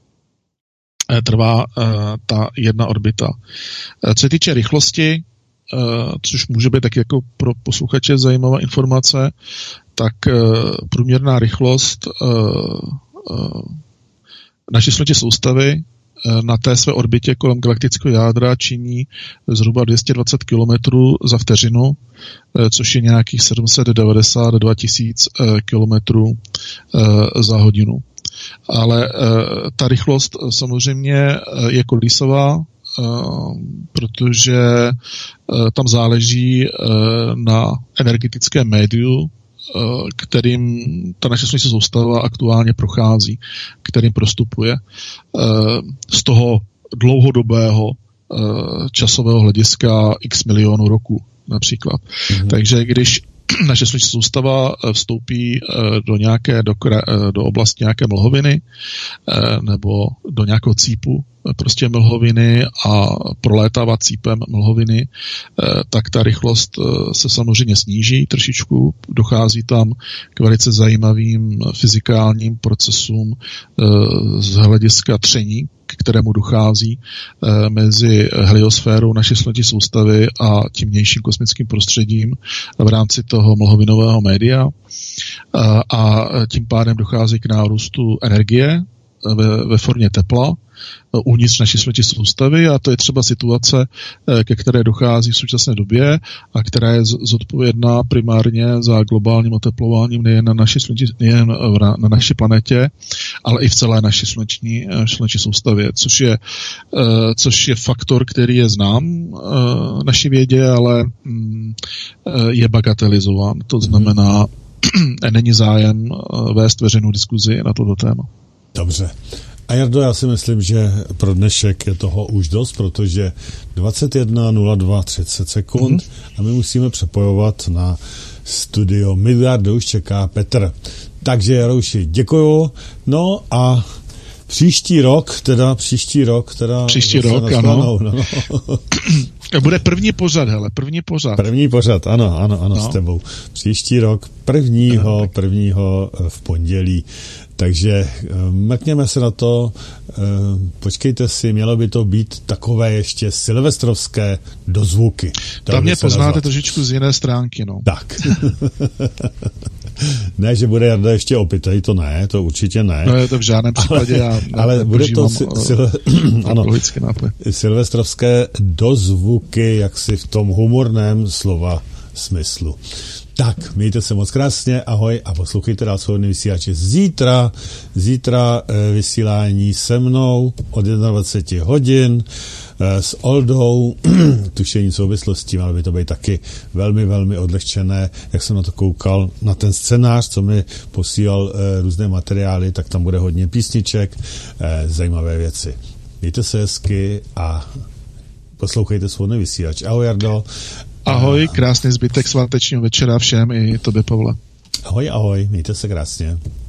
trvá uh, ta jedna orbita. Uh, co se týče rychlosti, uh, což může být tak jako pro posluchače zajímavá informace, tak uh, průměrná rychlost uh, uh, naší sluneční soustavy uh, na té své orbitě kolem galaktického jádra činí zhruba dvě stě dvacet kilometrů za vteřinu, uh, což je nějakých sedm set devadesát dva tisíc uh, kilometrů uh, za hodinu. Ale uh, ta rychlost samozřejmě uh, je kolísová, uh, protože uh, tam záleží uh, na energetickém médiu, uh, kterým ta naše sluneční soustava aktuálně prochází, kterým prostupuje. Uh, z toho dlouhodobého uh, časového hlediska x milionů roků například. Mm-hmm. Takže když naše sluneční soustava vstoupí do nějaké, do, do oblasti nějaké mlhoviny nebo do nějakého cípu prostě mlhoviny a prolétává cípem mlhoviny, tak ta rychlost se samozřejmě sníží trošičku, dochází tam k velice zajímavým fyzikálním procesům z hlediska tření, k kterému dochází e, mezi heliosférou naší sluneční soustavy a tím vnějším kosmickým prostředím v rámci toho mlhovinového média. E, a tím pádem dochází k nárůstu energie ve, ve formě tepla uvnitř naší sluneční soustavy, a to je třeba situace, ke které dochází v současné době a která je zodpovědná primárně za globálním oteplováním nejen na naší, sluneční, nejen na naší planetě, ale i v celé naší sluneční, sluneční soustavě, což je, což je faktor, který je znám naší vědě, ale je bagatelizován. To znamená, není zájem vést veřejnou diskuzi na toto téma. Dobře. A Jardo, já si myslím, že pro dnešek je toho už dost, protože dvacet jedna nula dva třicet sekund mm-hmm. a my musíme přepojovat na studio Midgard, kde už čeká Petr. Takže Jarouši, děkuju. No a příští rok, teda příští rok, teda... Příští rok, ano. No. Bude první pořad, hele, první pořad. První pořad, ano, ano, ano, no. S tebou. Příští rok, prvního, prvního v pondělí. Takže mrkněme se na to, počkejte si, mělo by to být takové ještě silvestrovské dozvuky. Tam mě poznáte nazvat. Trošičku z jiné stránky, no. Tak. Ne, že bude Jarda ještě opitej, to ne, to určitě ne. No je to v žádném případě. Ale, já ale bude to si, sil, ano, nápoj. silvestrovské dozvuky, jak si v tom humorném slova smyslu. Tak, mějte se moc krásně, ahoj a poslouchejte dál Svobodný vysílač. Zítra, zítra e, vysílání se mnou od dvacet jedna hodin e, s Oldou, tušení souvislostí, ale by to být taky velmi, velmi odlehčené. Jak jsem na to koukal, na ten scénář, co mi posílal e, různé materiály, tak tam bude hodně písniček, e, zajímavé věci. Mějte se hezky a poslouchejte Svobodný vysílač. Ahoj, Jardo. Ahoj, krásný zbytek svátečního večera všem i tobě, Pavle. Ahoj, ahoj, mějte se krásně.